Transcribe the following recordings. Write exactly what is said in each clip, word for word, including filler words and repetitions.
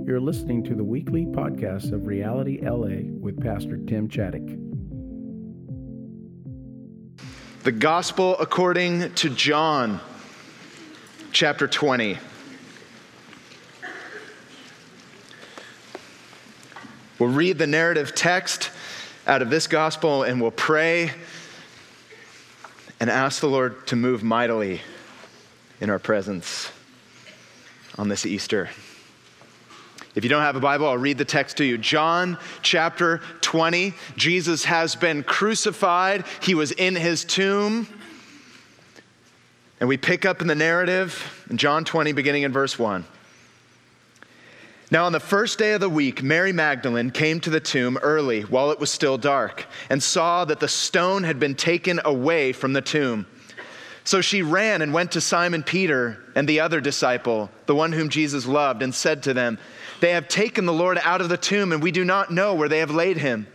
You're listening to the weekly podcast of Reality L A with Pastor Tim Chaddick. The Gospel according to John, chapter twenty. We'll read the narrative text out of this gospel and we'll pray and ask the Lord to move mightily in our presence on this Easter. If you don't have a Bible, I'll read the text to you. John chapter twenty. Jesus has been crucified. He was in his tomb. And we pick up in the narrative in John twenty, beginning in verse one. Now on the first day of the week, Mary Magdalene came to the tomb early while it was still dark and saw that the stone had been taken away from the tomb. So she ran and went to Simon Peter and the other disciple, the one whom Jesus loved, and said to them, "They have taken the Lord out of the tomb, and we do not know where they have laid him."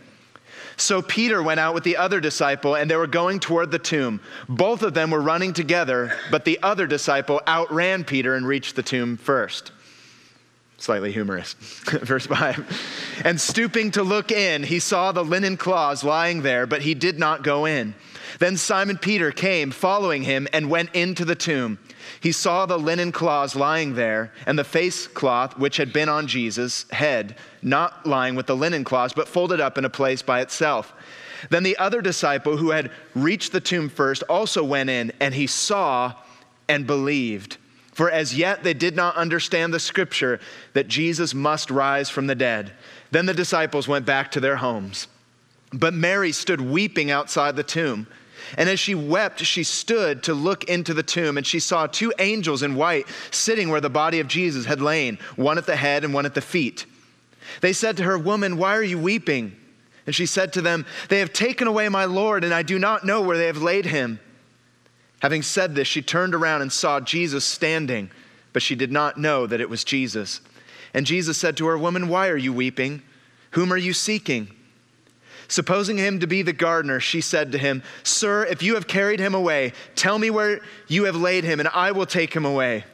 So Peter went out with the other disciple, and they were going toward the tomb. Both of them were running together, but the other disciple outran Peter and reached the tomb first. Slightly humorous. Verse five. And stooping to look in, he saw the linen cloths lying there, but he did not go in. Then Simon Peter came, following him, and went into the tomb. He saw the linen cloths lying there, and the face cloth which had been on Jesus' head, not lying with the linen cloths, but folded up in a place by itself. Then the other disciple who had reached the tomb first also went in, and he saw and believed. For as yet they did not understand the scripture that Jesus must rise from the dead. Then the disciples went back to their homes. But Mary stood weeping outside the tomb. And as she wept, she stood to look into the tomb, and she saw two angels in white sitting where the body of Jesus had lain, one at the head and one at the feet. They said to her, "Woman, why are you weeping?" And she said to them, "They have taken away my Lord, and I do not know where they have laid him." Having said this, she turned around and saw Jesus standing, but she did not know that it was Jesus. And Jesus said to her, "Woman, why are you weeping? Whom are you seeking?" Supposing him to be the gardener, she said to him, "Sir, if you have carried him away, tell me where you have laid him, and I will take him away."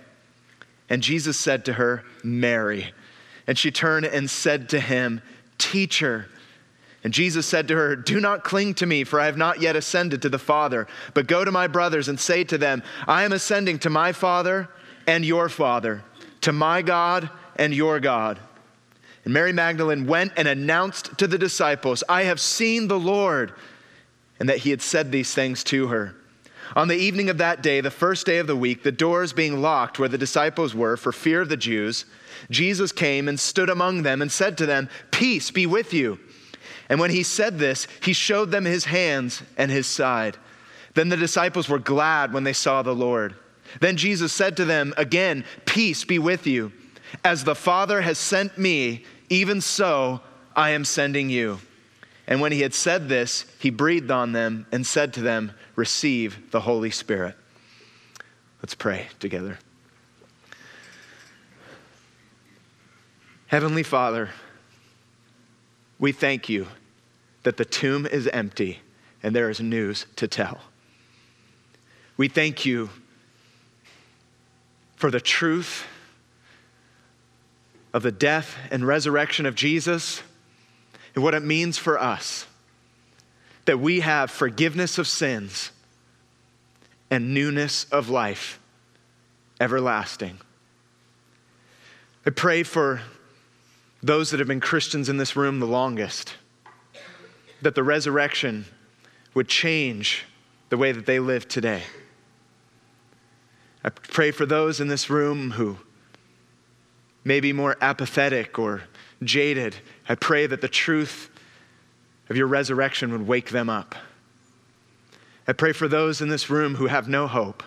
And Jesus said to her, "Mary." And she turned and said to him, "Teacher." And Jesus said to her, "Do not cling to me, for I have not yet ascended to the Father, but go to my brothers and say to them, I am ascending to my Father and your Father, to my God and your God." And Mary Magdalene went and announced to the disciples, "I have seen the Lord," and that he had said these things to her. On the evening of that day, the first day of the week, the doors being locked where the disciples were for fear of the Jews, Jesus came and stood among them and said to them, "Peace be with you." And when he said this, he showed them his hands and his side. Then the disciples were glad when they saw the Lord. Then Jesus said to them again, "Peace be with you. As the Father has sent me, even so I am sending you." And when he had said this, he breathed on them and said to them, "Receive the Holy Spirit." Let's pray together. Heavenly Father, we thank you that the tomb is empty and there is news to tell. We thank you for the truth of the death and resurrection of Jesus and what it means for us, that we have forgiveness of sins and newness of life, everlasting. I pray for those that have been Christians in this room the longest, that the resurrection would change the way that they live today. I pray for those in this room who may be more apathetic or jaded. I pray that the truth of your resurrection would wake them up. I pray for those in this room who have no hope,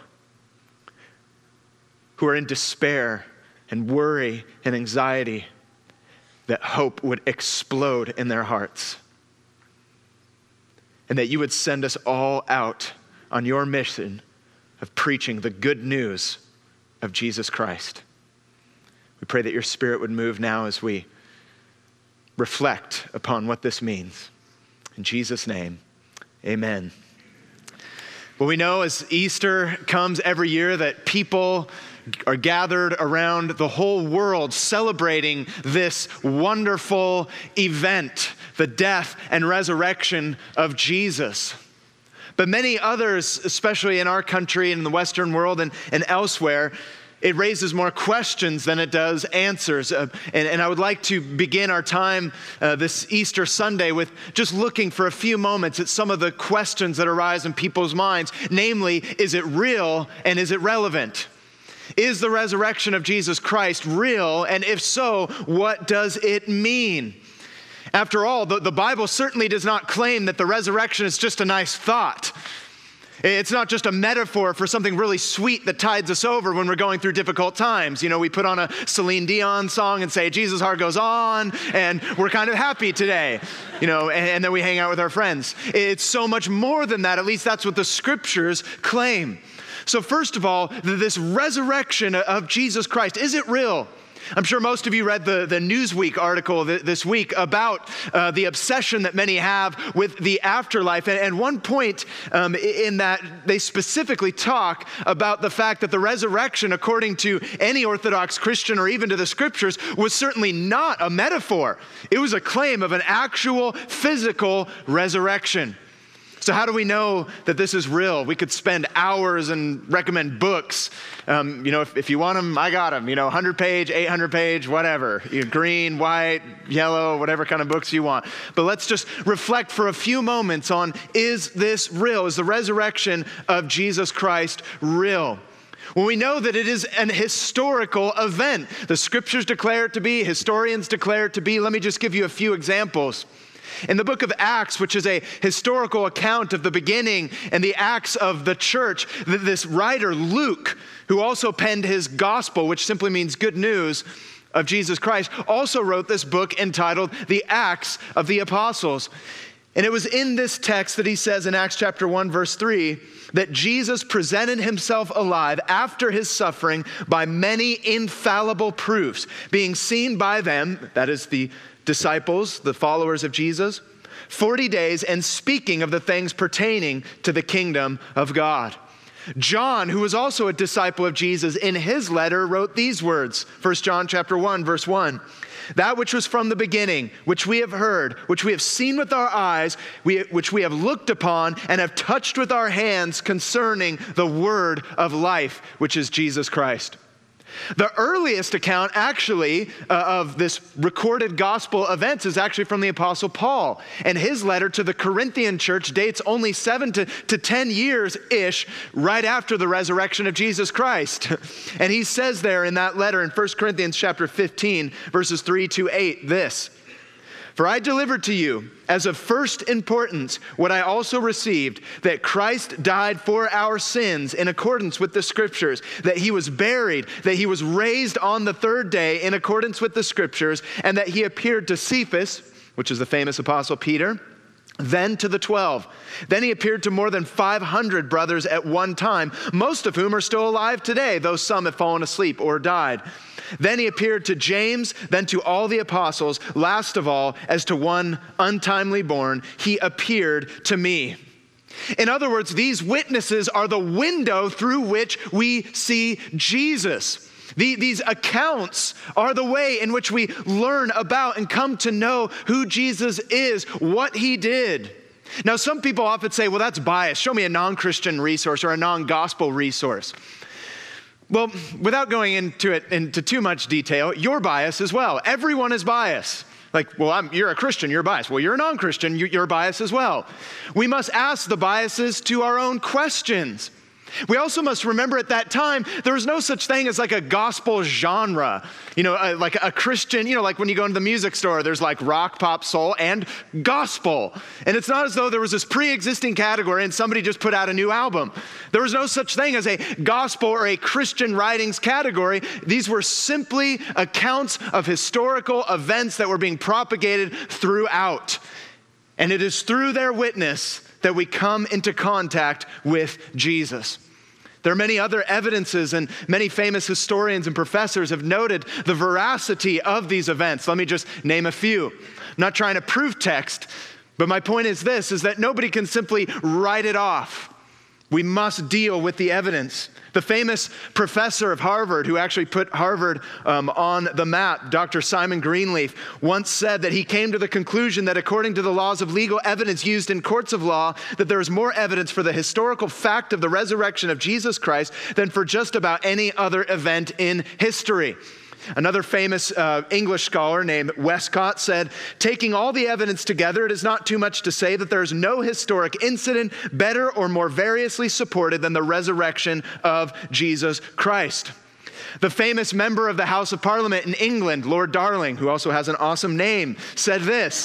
who are in despair and worry and anxiety, that hope would explode in their hearts. And that you would send us all out on your mission of preaching the good news of Jesus Christ. We pray that your Spirit would move now as we reflect upon what this means. In Jesus' name, amen. Well, we know as Easter comes every year that people are gathered around the whole world celebrating this wonderful event, the death and resurrection of Jesus. But many others, especially in our country and in the Western world and, and elsewhere, it raises more questions than it does answers. Uh, and, and I would like to begin our time uh, this Easter Sunday with just looking for a few moments at some of the questions that arise in people's minds. Namely, is it real and is it relevant? Is the resurrection of Jesus Christ real? And if so, what does it mean? After all, the, the Bible certainly does not claim that the resurrection is just a nice thought. It's not just a metaphor for something really sweet that tides us over when we're going through difficult times. You know, we put on a Celine Dion song and say, Jesus' heart goes on, and we're kind of happy today, you know, and, and then we hang out with our friends. It's so much more than that. At least that's what the scriptures claim. So first of all, this resurrection of Jesus Christ, is it real? I'm sure most of you read the, the Newsweek article th- this week about uh, the obsession that many have with the afterlife. And, and one point um, in that they specifically talk about the fact that the resurrection, according to any Orthodox Christian or even to the scriptures, was certainly not a metaphor. It was a claim of an actual physical resurrection. So how do we know that this is real? We could spend hours and recommend books. Um, you know, if, if you want them, I got them. You know, one hundred page, eight hundred page, whatever. You know, green, white, yellow, whatever kind of books you want. But let's just reflect for a few moments on, is this real? Is the resurrection of Jesus Christ real? Well, we know that it is an historical event. The scriptures declare it to be. Historians declare it to be. Let me just give you a few examples. In the book of Acts, which is a historical account of the beginning and the acts of the church, this writer, Luke, who also penned his gospel, which simply means good news of Jesus Christ, also wrote this book entitled The Acts of the Apostles. And it was in this text that he says in Acts chapter one, verse three, that Jesus presented himself alive after his suffering by many infallible proofs, being seen by them, that is the disciples, the followers of Jesus, forty days, and speaking of the things pertaining to the kingdom of God. John, who was also a disciple of Jesus, in his letter wrote these words, First John chapter one, verse one, that which was from the beginning, which we have heard, which we have seen with our eyes, we, which we have looked upon and have touched with our hands concerning the word of life, which is Jesus Christ. The earliest account actually uh, of this recorded gospel events is actually from the Apostle Paul. And his letter to the Corinthian church dates only seven to, to ten years-ish right after the resurrection of Jesus Christ. And he says there in that letter in First Corinthians chapter fifteen, verses three to eight, this, for I delivered to you as of first importance what I also received, that Christ died for our sins in accordance with the scriptures, that he was buried, that he was raised on the third day in accordance with the scriptures, and that he appeared to Cephas, which is the famous apostle Peter, then to the twelve. Then he appeared to more than five hundred brothers at one time, most of whom are still alive today, though some have fallen asleep or died. Then he appeared to James, then to all the apostles. Last of all, as to one untimely born, he appeared to me. In other words, these witnesses are the window through which we see Jesus. The, these accounts are the way in which we learn about and come to know who Jesus is, what he did. Now, some people often say, well, that's biased. Show me a non-Christian resource or a non-gospel resource. Well, without going into it into too much detail, you're biased as well. Everyone is biased. Like, well, I'm, you're a Christian, you're biased. Well, you're a non-Christian, you, you're biased as well. We must ask the biases to our own questions. We also must remember at that time, there was no such thing as like a gospel genre, you know, uh, like a Christian, you know, like when you go into the music store, there's like rock, pop, soul, and gospel. And it's not as though there was this pre-existing category and somebody just put out a new album. There was no such thing as a gospel or a Christian writings category. These were simply accounts of historical events that were being propagated throughout. And it is through their witness that we come into contact with Jesus. There are many other evidences, and many famous historians and professors have noted the veracity of these events. Let me just name a few. I'm not trying to prove text, but my point is this, is that nobody can simply write it off. We must deal with the evidence. The famous professor of Harvard, who actually put Harvard um, on the map, Doctor Simon Greenleaf, once said that he came to the conclusion that according to the laws of legal evidence used in courts of law, that there is more evidence for the historical fact of the resurrection of Jesus Christ than for just about any other event in history. Another famous uh, English scholar named Westcott said, taking all the evidence together, it is not too much to say that there is no historic incident better or more variously supported than the resurrection of Jesus Christ. The famous member of the House of Parliament in England, Lord Darling, who also has an awesome name, said this.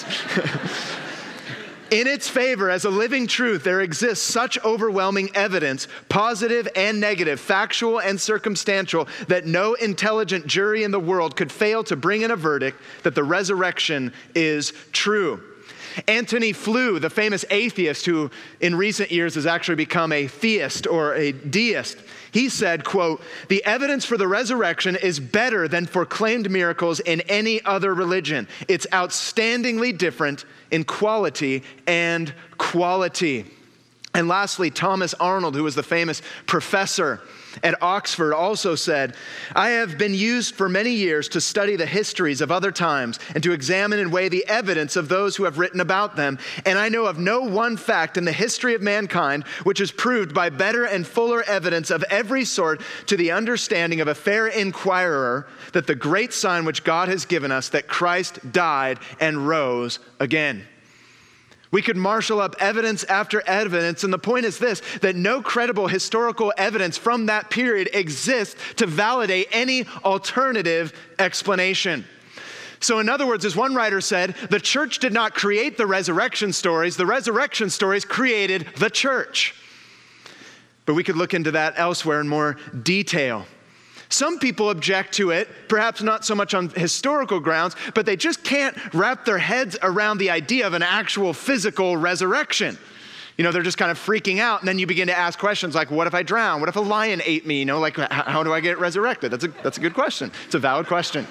In its favor, as a living truth, there exists such overwhelming evidence, positive and negative, factual and circumstantial, that no intelligent jury in the world could fail to bring in a verdict that the resurrection is true. Antony Flew, the famous atheist who in recent years has actually become a theist or a deist, he said, quote, the evidence for the resurrection is better than for claimed miracles in any other religion. It's outstandingly different in quality and quality. And lastly, Thomas Arnold, who was the famous professor at Oxford, also said, I have been used for many years to study the histories of other times and to examine and weigh the evidence of those who have written about them. And I know of no one fact in the history of mankind which is proved by better and fuller evidence of every sort to the understanding of a fair inquirer that the great sign which God has given us, that Christ died and rose again. We could marshal up evidence after evidence, and the point is this, that no credible historical evidence from that period exists to validate any alternative explanation. So in other words, as one writer said, the church did not create the resurrection stories, the resurrection stories created the church. But we could look into that elsewhere in more detail. Some people object to it, perhaps not so much on historical grounds, but they just can't wrap their heads around the idea of an actual physical resurrection. You know, they're just kind of freaking out, and then you begin to ask questions like, what if I drown? What if a lion ate me? You know, like, how do I get resurrected? That's a, that's a good question. It's a valid question.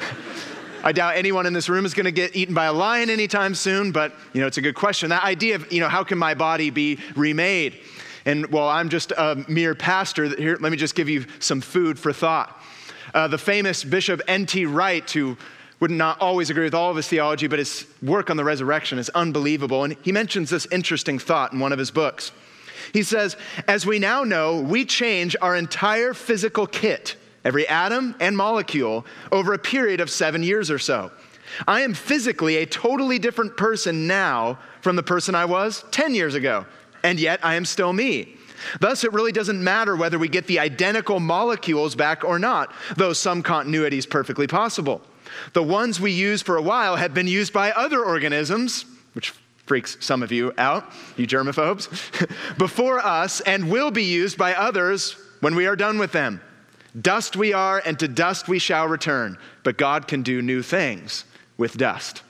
I doubt anyone in this room is going to get eaten by a lion anytime soon, but, you know, it's a good question. That idea of, you know, how can my body be remade? And while I'm just a mere pastor, here, let me just give you some food for thought. Uh, the famous Bishop N T Wright, who would not always agree with all of his theology, but his work on the resurrection is unbelievable. And he mentions this interesting thought in one of his books. He says, as we now know, we change our entire physical kit, every atom and molecule, over a period of seven years or so. I am physically a totally different person now from the person I was ten years ago. And yet I am still me. Thus, it really doesn't matter whether we get the identical molecules back or not, though some continuity is perfectly possible. The ones we use for a while have been used by other organisms, which freaks some of you out, you germaphobes, before us, and will be used by others when we are done with them. Dust we are, and to dust we shall return, but God can do new things with dust.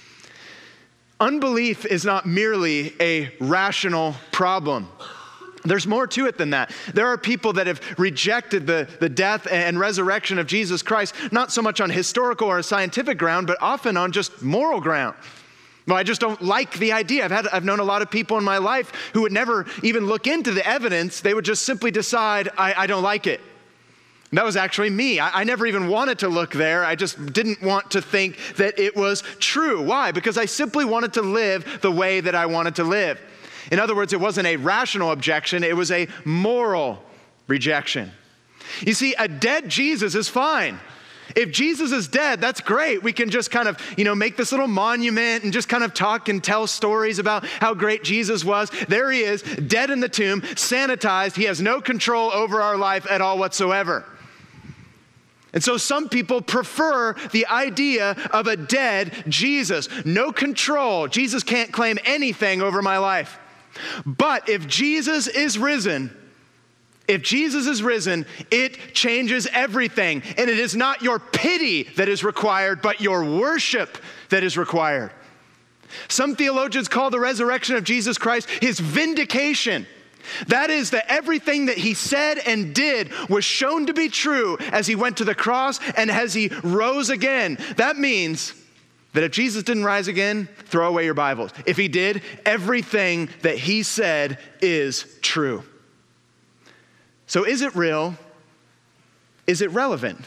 Unbelief is not merely a rational problem. There's more to it than that. There are people that have rejected the, the death and resurrection of Jesus Christ, not so much on historical or scientific ground, but often on just moral ground. Well, I just don't like the idea. I've had, I've known a lot of people in my life who would never even look into the evidence. They would just simply decide, I, I don't like it. And that was actually me. I, I never even wanted to look there. I just didn't want to think that it was true. Why? Because I simply wanted to live the way that I wanted to live. In other words, it wasn't a rational objection. It was a moral rejection. You see, a dead Jesus is fine. If Jesus is dead, that's great. We can just kind of, you know, make this little monument and just kind of talk and tell stories about how great Jesus was. There he is, dead in the tomb, sanitized. He has no control over our life at all whatsoever. And so some people prefer the idea of a dead Jesus. No control. Jesus can't claim anything over my life. But if Jesus is risen, if Jesus is risen, it changes everything. And it is not your pity that is required, but your worship that is required. Some theologians call the resurrection of Jesus Christ his vindication. That is, that everything that he said and did was shown to be true as he went to the cross and as he rose again. That means that if Jesus didn't rise again, throw away your Bibles. If he did, everything that he said is true. So is it real? Is it relevant?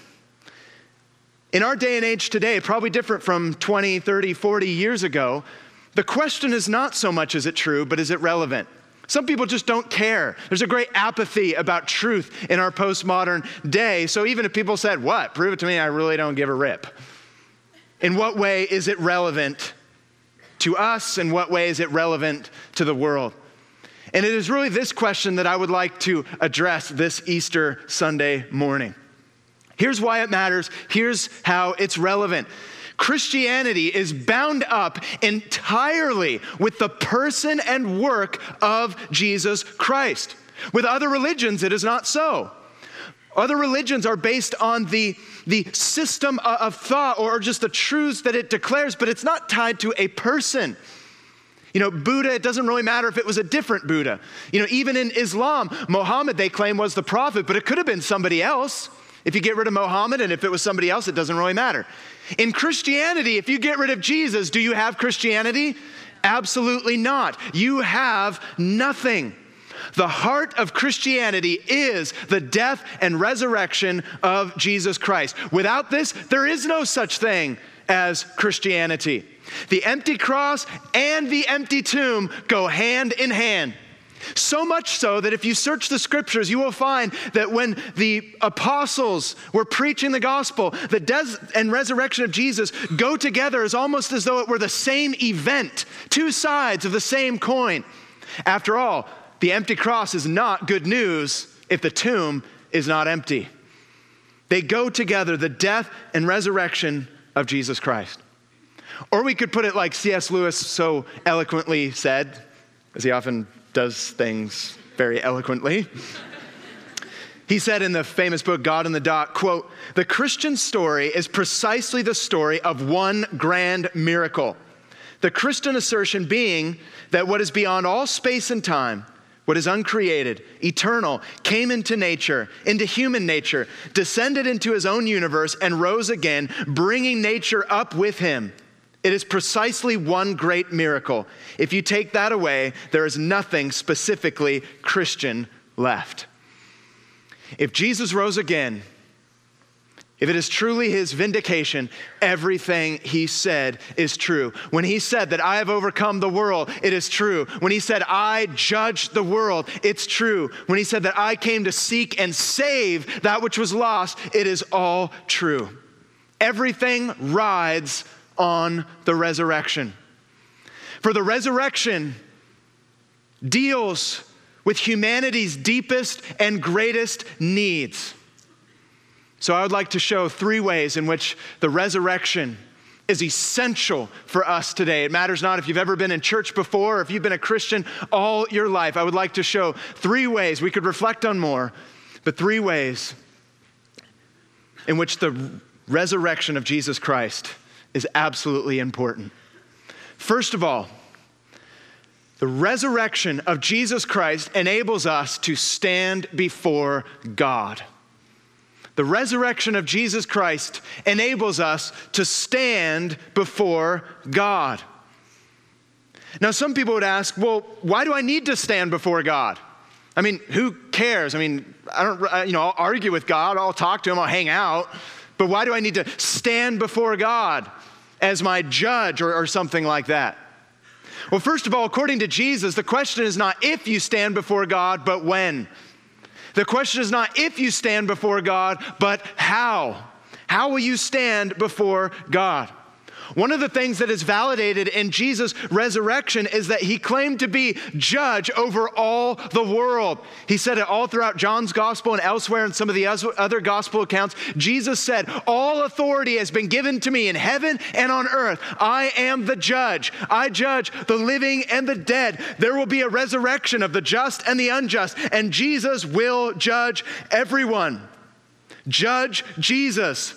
In our day and age today, probably different from twenty, thirty, forty years ago, the question is not so much is it true, but is it relevant? Some people just don't care. There's a great apathy about truth in our postmodern day. So even if people said, what? Prove it to me, I really don't give a rip. In what way is it relevant to us? In what way is it relevant to the world? And it is really this question that I would like to address this Easter Sunday morning. Here's why it matters. Here's how it's relevant. Christianity is bound up entirely with the person and work of Jesus Christ. With other religions, it is not so. Other religions are based on the, the system of thought or just the truths that it declares, but it's not tied to a person. You know, Buddha, it doesn't really matter if it was a different Buddha. You know, even in Islam, Muhammad, they claim, was the prophet, but it could have been somebody else. If you get rid of Muhammad and if it was somebody else, it doesn't really matter. In Christianity, if you get rid of Jesus, do you have Christianity? Absolutely not. You have nothing. The heart of Christianity is the death and resurrection of Jesus Christ. Without this, there is no such thing as Christianity. The empty cross and the empty tomb go hand in hand. So much so that if you search the scriptures, you will find that when the apostles were preaching the gospel, the death and resurrection of Jesus go together as almost as though it were the same event, two sides of the same coin. After all, the empty cross is not good news if the tomb is not empty. They go together, the death and resurrection of Jesus Christ. Or we could put it like C S Lewis so eloquently said, as he often does things very eloquently. He said in the famous book, God in the Dock, quote, "The Christian story is precisely the story of one grand miracle. The Christian assertion being that what is beyond all space and time, what is uncreated, eternal, came into nature, into human nature, descended into his own universe, and rose again, bringing nature up with him. It is precisely one great miracle. If you take that away, there is nothing specifically Christian left." If Jesus rose again, if it is truly his vindication, everything he said is true. When he said that I have overcome the world, it is true. When he said I judge the world, it's true. When he said that I came to seek and save that which was lost, it is all true. Everything rides on the resurrection. For the resurrection deals with humanity's deepest and greatest needs. So I would like to show three ways in which the resurrection is essential for us today. It matters not if you've ever been in church before or if you've been a Christian all your life. I would like to show three ways. We could reflect on more, but three ways in which the resurrection of Jesus Christ is absolutely important. First of all, the resurrection of Jesus Christ enables us to stand before God. The resurrection of Jesus Christ enables us to stand before God. Now, some people would ask, well, why do I need to stand before God? I mean, who cares? I mean, I don't, you know, I'll argue with God, I'll talk to him, I'll hang out, but why do I need to stand before God as my judge or, or something like that? Well, first of all, according to Jesus, the question is not if you stand before God, but when. The question is not if you stand before God, but how. How will you stand before God? One of the things that is validated in Jesus' resurrection is that he claimed to be judge over all the world. He said it all throughout John's gospel and elsewhere in some of the other gospel accounts. Jesus said, all authority has been given to me in heaven and on earth. I am the judge. I judge the living and the dead. There will be a resurrection of the just and the unjust, and Jesus will judge everyone. Judge Jesus.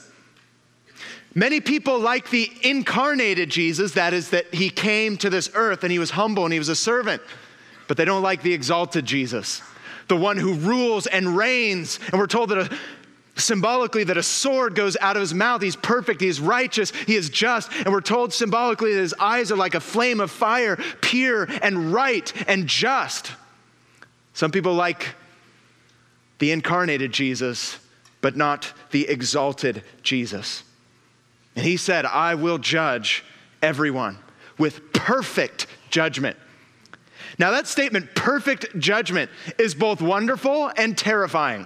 Many people like the incarnated Jesus, that is that he came to this earth and he was humble and he was a servant, but they don't like the exalted Jesus, the one who rules and reigns. And we're told that a, symbolically that a sword goes out of his mouth. He's perfect, he is righteous, he is just. And we're told symbolically that his eyes are like a flame of fire, pure and right and just. Some people like the incarnated Jesus, but not the exalted Jesus. And he said, I will judge everyone with perfect judgment. Now that statement, perfect judgment, is both wonderful and terrifying.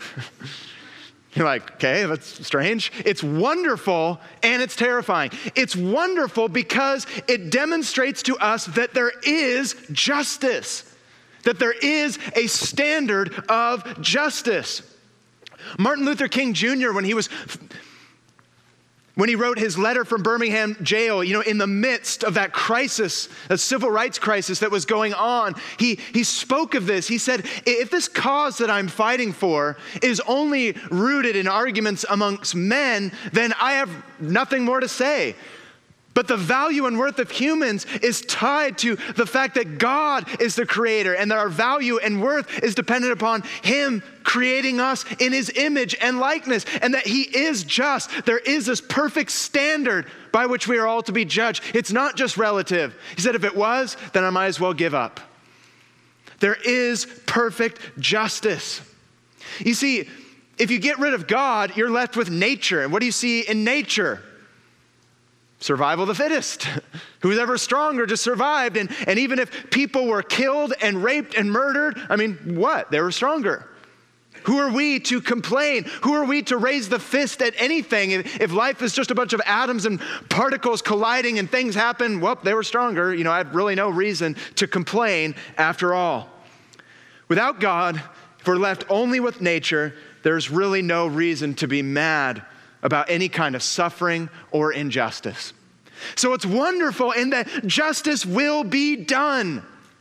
You're like, okay, that's strange. It's wonderful and it's terrifying. It's wonderful because it demonstrates to us that there is justice, that there is a standard of justice. Martin Luther King Junior, when he was When he wrote his letter from Birmingham jail, you know, in the midst of that crisis, a civil rights crisis that was going on, he, he spoke of this. He said, if this cause that I'm fighting for is only rooted in arguments amongst men, then I have nothing more to say. But the value and worth of humans is tied to the fact that God is the creator and that our value and worth is dependent upon him creating us in his image and likeness, and that he is just. There is this perfect standard by which we are all to be judged. It's not just relative. He said, if it was, then I might as well give up. There is perfect justice. You see, if you get rid of God, you're left with nature. And what do you see in nature? Survival of the fittest. Who's ever stronger just survived. And, and even if people were killed and raped and murdered, I mean, what? They were stronger. Who are we to complain? Who are we to raise the fist at anything? If, if life is just a bunch of atoms and particles colliding and things happen, well, they were stronger. You know, I have really no reason to complain after all. Without God, if we're left only with nature, there's really no reason to be mad about any kind of suffering or injustice. So it's wonderful in that justice will be done.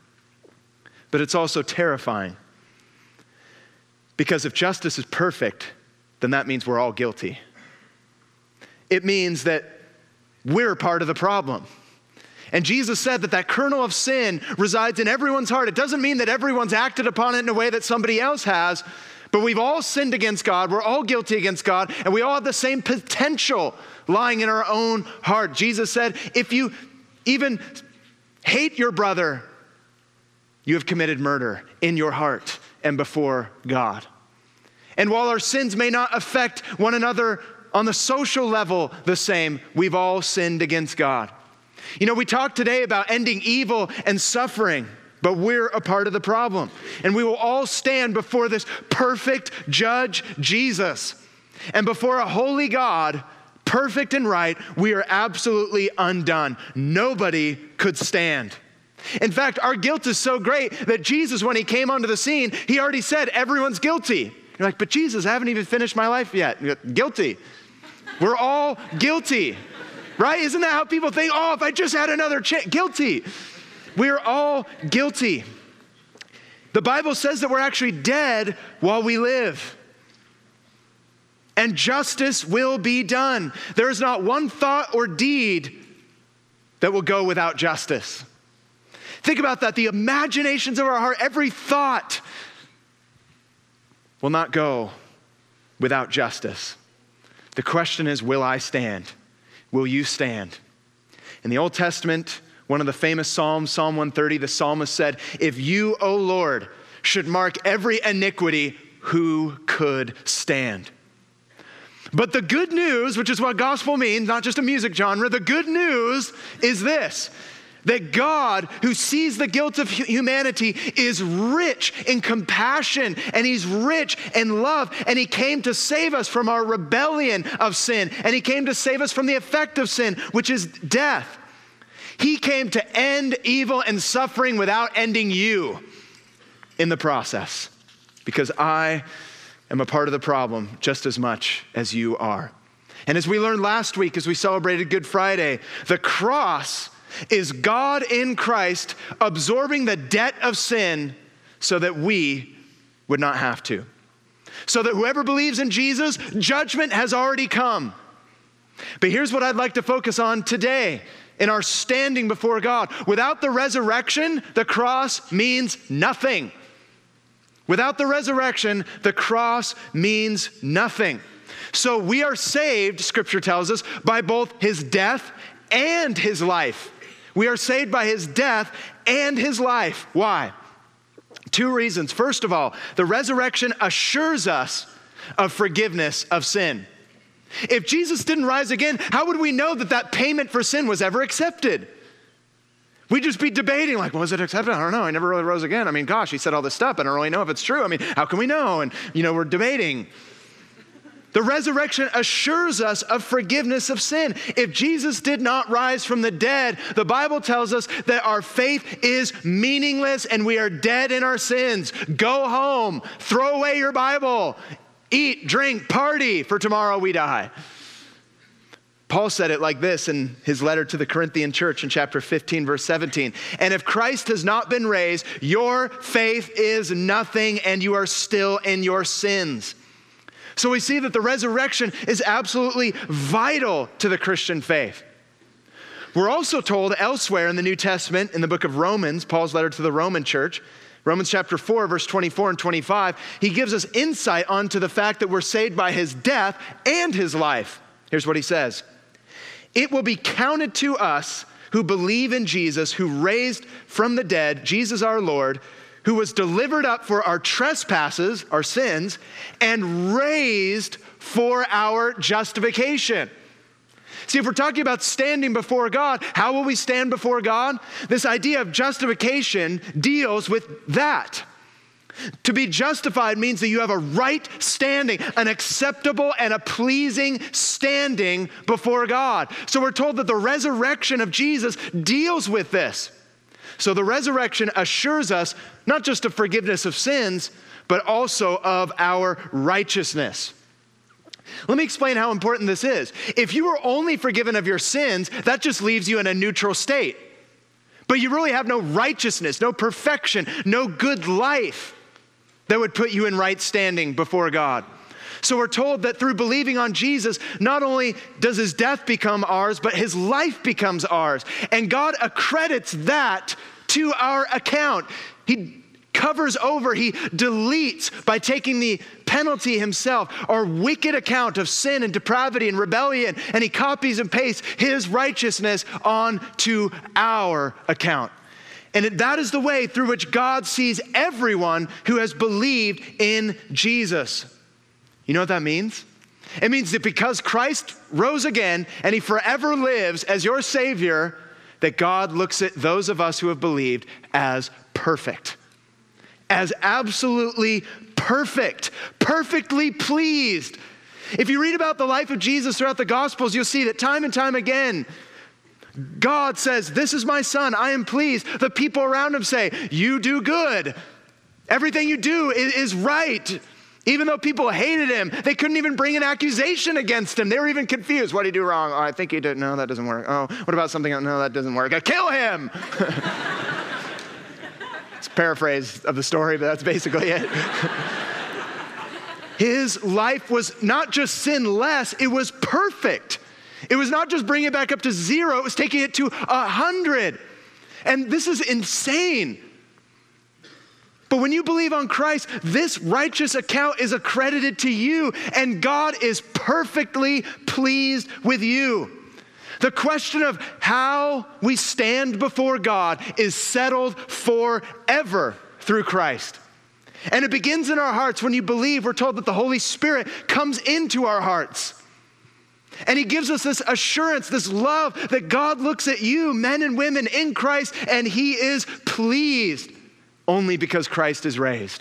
But it's also terrifying. Because if justice is perfect, then that means we're all guilty. It means that we're part of the problem. And Jesus said that that kernel of sin resides in everyone's heart. It doesn't mean that everyone's acted upon it in a way that somebody else has, but we've all sinned against God. We're all guilty against God, and we all have the same potential lying in our own heart. Jesus said, if you even hate your brother, you have committed murder in your heart and before God. And while our sins may not affect one another on the social level the same, we've all sinned against God. You know, we talked today about ending evil and suffering, but we're a part of the problem. And we will all stand before this perfect judge, Jesus. And before a holy God, perfect and right, we are absolutely undone. Nobody could stand. In fact, our guilt is so great that Jesus, when he came onto the scene, he already said, everyone's guilty. You're like, but Jesus, I haven't even finished my life yet. Guilty. We're all guilty, right? Isn't that how people think? Oh, if I just had another chance, guilty. We're all guilty. The Bible says that we're actually dead while we live. And justice will be done. There is not one thought or deed that will go without justice. Think about that. The imaginations of our heart, every thought will not go without justice. The question is, will I stand? Will you stand? In the Old Testament, one of the famous Psalms, Psalm one thirty, the psalmist said, if you, O Lord, should mark every iniquity, who could stand? But the good news, which is what gospel means, not just a music genre, the good news is this, that God, who sees the guilt of humanity, is rich in compassion, and he's rich in love, and he came to save us from our rebellion of sin, and he came to save us from the effect of sin, which is death. He came to end evil and suffering without ending you in the process, because I am a part of the problem just as much as you are. And as we learned last week, as we celebrated Good Friday, the cross is God in Christ absorbing the debt of sin so that we would not have to. So that whoever believes in Jesus, judgment has already come. But here's what I'd like to focus on today in our standing before God. Without the resurrection, the cross means nothing. Without the resurrection, the cross means nothing. So we are saved, Scripture tells us, by both his death and his life. We are saved by his death and his life. Why? Two reasons. First of all, the resurrection assures us of forgiveness of sin. If Jesus didn't rise again, how would we know that that payment for sin was ever accepted? We'd just be debating like, was it accepted? I don't know. I never really rose again. I mean, gosh, he said all this stuff. I don't really know if it's true. I mean, how can we know? And, you know, we're debating. The resurrection assures us of forgiveness of sin. If Jesus did not rise from the dead, the Bible tells us that our faith is meaningless and we are dead in our sins. Go home, throw away your Bible, eat, drink, party, for tomorrow we die. Paul said it like this in his letter to the Corinthian church in chapter fifteen, verse seventeen. And if Christ has not been raised, your faith is nothing and you are still in your sins. So we see that the resurrection is absolutely vital to the Christian faith. We're also told elsewhere in the New Testament, in the book of Romans, Paul's letter to the Roman church, Romans chapter four, verse twenty-four and twenty-five, he gives us insight onto the fact that we're saved by his death and his life. Here's what he says. It will be counted to us who believe in Jesus, who raised from the dead, Jesus our Lord, who was delivered up for our trespasses, our sins, and raised for our justification. See, if we're talking about standing before God, how will we stand before God? This idea of justification deals with that. To be justified means that you have a right standing, an acceptable and a pleasing standing before God. So we're told that the resurrection of Jesus deals with this. So the resurrection assures us not just of forgiveness of sins, but also of our righteousness. Let me explain how important this is. If you were only forgiven of your sins, that just leaves you in a neutral state. But you really have no righteousness, no perfection, no good life that would put you in right standing before God. So we're told that through believing on Jesus, not only does his death become ours, but his life becomes ours. And God accredits that to our account. He covers over, he deletes by taking the penalty himself, our wicked account of sin and depravity and rebellion, and he copies and pastes his righteousness onto our account. And that is the way through which God sees everyone who has believed in Jesus. You know what that means? It means that because Christ rose again and he forever lives as your Savior, that God looks at those of us who have believed as perfect, as absolutely perfect, perfectly pleased. If you read about the life of Jesus throughout the Gospels, you'll see that time and time again, God says, this is my son, I am pleased. The people around him say, you do good. Everything you do is, is right. Even though people hated him, they couldn't even bring an accusation against him. They were even confused. What did he do wrong? Oh, I think he did. No, that doesn't work. Oh, what about something else? No, that doesn't work. I kill him. It's a paraphrase of the story, but that's basically it. His life was not just sinless, it was perfect. It was not just bringing it back up to zero, it was taking it to a hundred. And this is insane. But when you believe on Christ, this righteous account is accredited to you, and God is perfectly pleased with you. The question of how we stand before God is settled forever through Christ. And it begins in our hearts. When you believe, we're told that the Holy Spirit comes into our hearts. And he gives us this assurance, this love that God looks at you, men and women in Christ, and he is pleased only because Christ is raised.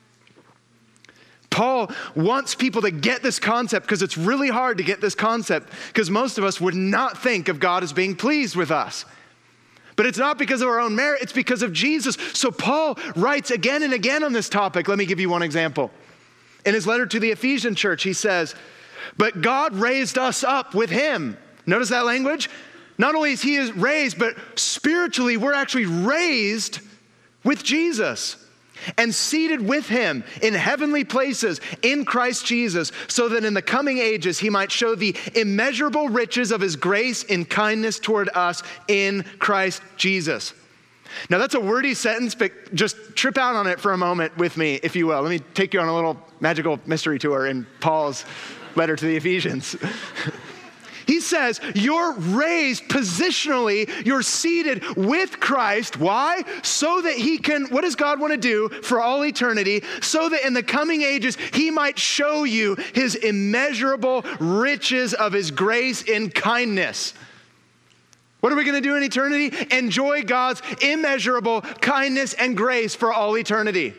Paul wants people to get this concept because it's really hard to get this concept because most of us would not think of God as being pleased with us. But it's not because of our own merit, it's because of Jesus. So Paul writes again and again on this topic. Let me give you one example. In his letter to the Ephesian church, he says, but God raised us up with him. Notice that language? Not only is he raised, but spiritually we're actually raised with Jesus and seated with him in heavenly places in Christ Jesus, so that in the coming ages he might show the immeasurable riches of his grace in kindness toward us in Christ Jesus. Now that's a wordy sentence, but just trip out on it for a moment with me, if you will. Let me take you on a little magical mystery tour in Paul's letter to the Ephesians. He says you're raised positionally, you're seated with Christ. Why? So that he can, what does God want to do for all eternity? So that in the coming ages, he might show you his immeasurable riches of his grace in kindness. What are we going to do in eternity? Enjoy God's immeasurable kindness and grace for all eternity.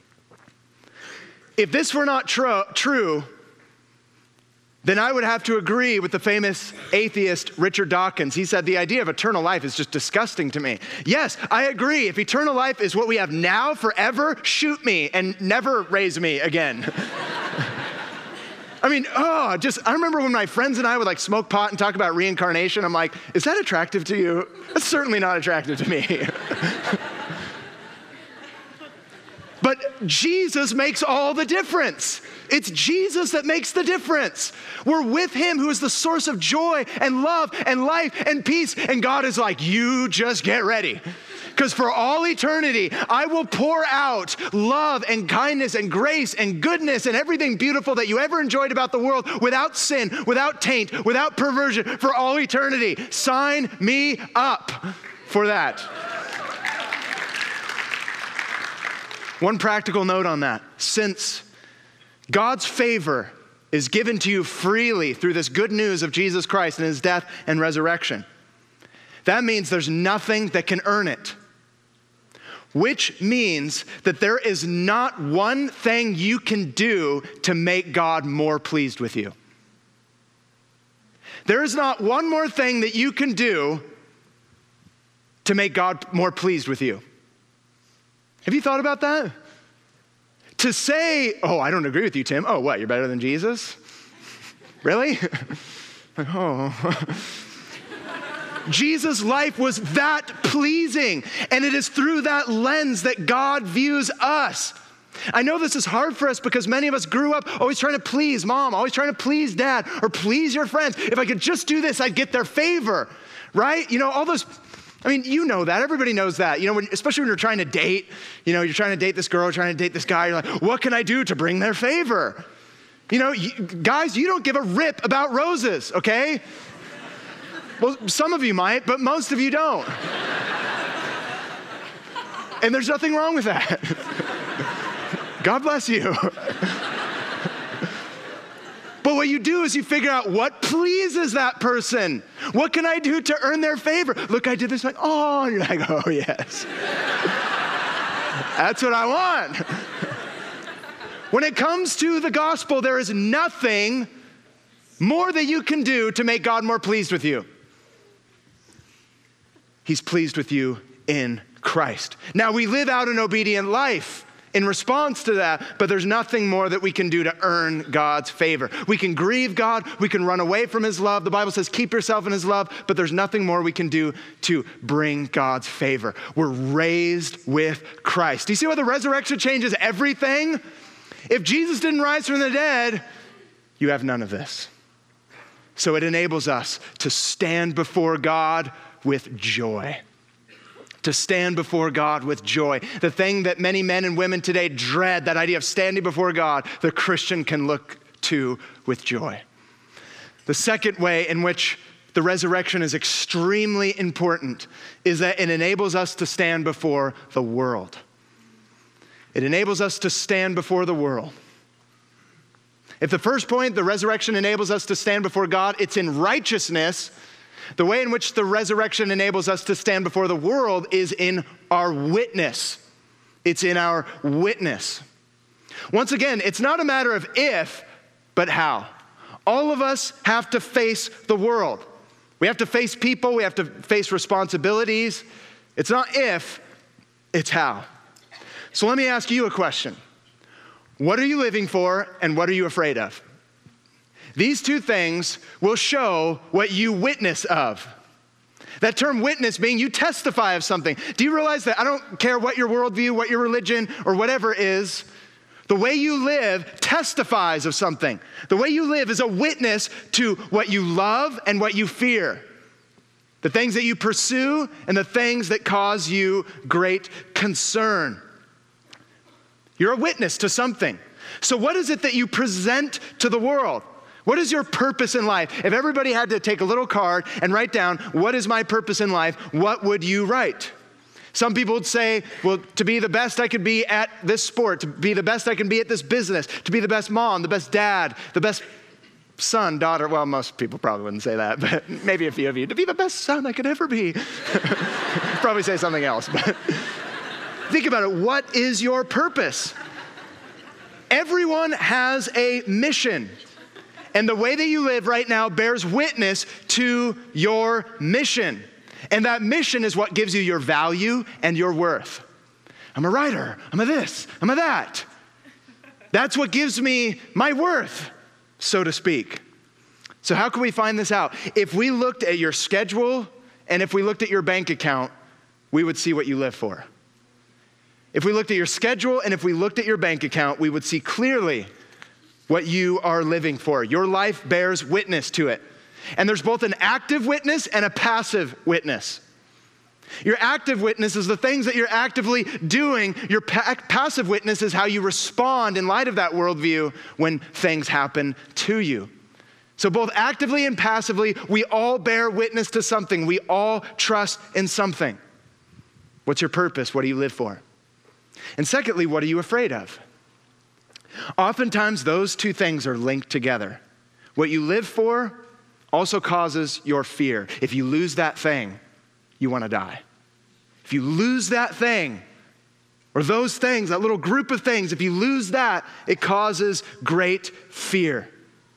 If this were not tr- true, then I would have to agree with the famous atheist Richard Dawkins. He said the idea of eternal life is just disgusting to me. Yes, I agree. If eternal life is what we have now forever, shoot me and never raise me again. I mean, oh, just, I remember when my friends and I would like smoke pot and talk about reincarnation. I'm like, is that attractive to you? That's certainly not attractive to me. But Jesus makes all the difference. It's Jesus that makes the difference. We're with him who is the source of joy and love and life and peace. And God is like, you just get ready. Because for all eternity, I will pour out love and kindness and grace and goodness and everything beautiful that you ever enjoyed about the world without sin, without taint, without perversion for all eternity. Sign me up for that. One practical note on that. Since God's favor is given to you freely through this good news of Jesus Christ and his death and resurrection, that means there's nothing that can earn it. Which means that there is not one thing you can do to make God more pleased with you. There is not one more thing that you can do to make God more pleased with you. Have you thought about that? To say, oh, I don't agree with you, Tim. Oh, what, you're better than Jesus? Really? Like, oh. Jesus' life was that pleasing, and it is through that lens that God views us. I know this is hard for us because many of us grew up always trying to please mom, always trying to please dad, or please your friends. If I could just do this, I'd get their favor, right? You know, all those... I mean, you know that. Everybody knows that. You know, when, especially when you're trying to date, you know, you're trying to date this girl, trying to date this guy. You're like, what can I do to bring their favor? You know, you, guys, you don't give a rip about roses, okay? Well, some of you might, but most of you don't. And there's nothing wrong with that. God bless you. But what you do is you figure out what pleases that person. What can I do to earn their favor? Look, I did this. Like, oh, and you're like, oh, yes. That's what I want. When it comes to the gospel, there is nothing more that you can do to make God more pleased with you. He's pleased with you in Christ. Now, we live out an obedient life in response to that, but there's nothing more that we can do to earn God's favor. We can grieve God, we can run away from his love. The Bible says keep yourself in his love, but there's nothing more we can do to bring God's favor. We're raised with Christ. Do you see why the resurrection changes everything? If Jesus didn't rise from the dead, you have none of this. So it enables us to stand before God with joy. To stand before God with joy. The thing that many men and women today dread, that idea of standing before God, the Christian can look to with joy. The second way in which the resurrection is extremely important is that it enables us to stand before the world. It enables us to stand before the world. If the first point, the resurrection enables us to stand before God, it's in righteousness. The way in which the resurrection enables us to stand before the world is in our witness. It's in our witness. Once again, it's not a matter of if, but how. All of us have to face the world. We have to face people. We have to face responsibilities. It's not if, it's how. So let me ask you a question. What are you living for and what are you afraid of? These two things will show what you witness of. That term witness being you testify of something. Do you realize that I don't care what your worldview, what your religion, or whatever is, the way you live testifies of something. The way you live is a witness to what you love and what you fear. The things that you pursue and the things that cause you great concern. You're a witness to something. So what is it that you present to the world? What is your purpose in life? If everybody had to take a little card and write down, what is my purpose in life? What would you write? Some people would say, well, to be the best I could be at this sport, to be the best I can be at this business, to be the best mom, the best dad, the best son, daughter. Well, most people probably wouldn't say that, but maybe a few of you. To be the best son I could ever be. Probably say something else, but think about it. What is your purpose? Everyone has a mission. And the way that you live right now bears witness to your mission. And that mission is what gives you your value and your worth. I'm a writer. I'm a this. I'm a that. That's what gives me my worth, so to speak. So how can we find this out? If we looked at your schedule and if we looked at your bank account, we would see what you live for. If we looked at your schedule and if we looked at your bank account, we would see clearly what you are living for. Your life bears witness to it. And there's both an active witness and a passive witness. Your active witness is the things that you're actively doing. Your pa- passive witness is how you respond in light of that worldview when things happen to you. So both actively and passively, we all bear witness to something. We all trust in something. What's your purpose? What do you live for? And secondly, what are you afraid of? Oftentimes, those two things are linked together. What you live for also causes your fear. If you lose that thing, you want to die. If you lose that thing, or those things, that little group of things, if you lose that, it causes great fear.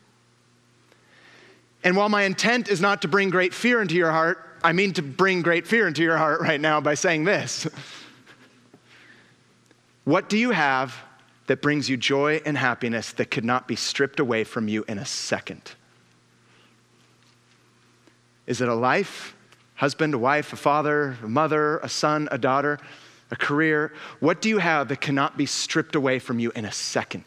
And while my intent is not to bring great fear into your heart, I mean to bring great fear into your heart right now by saying this. What do you have that brings you joy and happiness that could not be stripped away from you in a second? Is it a life, husband, a wife, a father, a mother, a son, a daughter, a career? What do you have that cannot be stripped away from you in a second?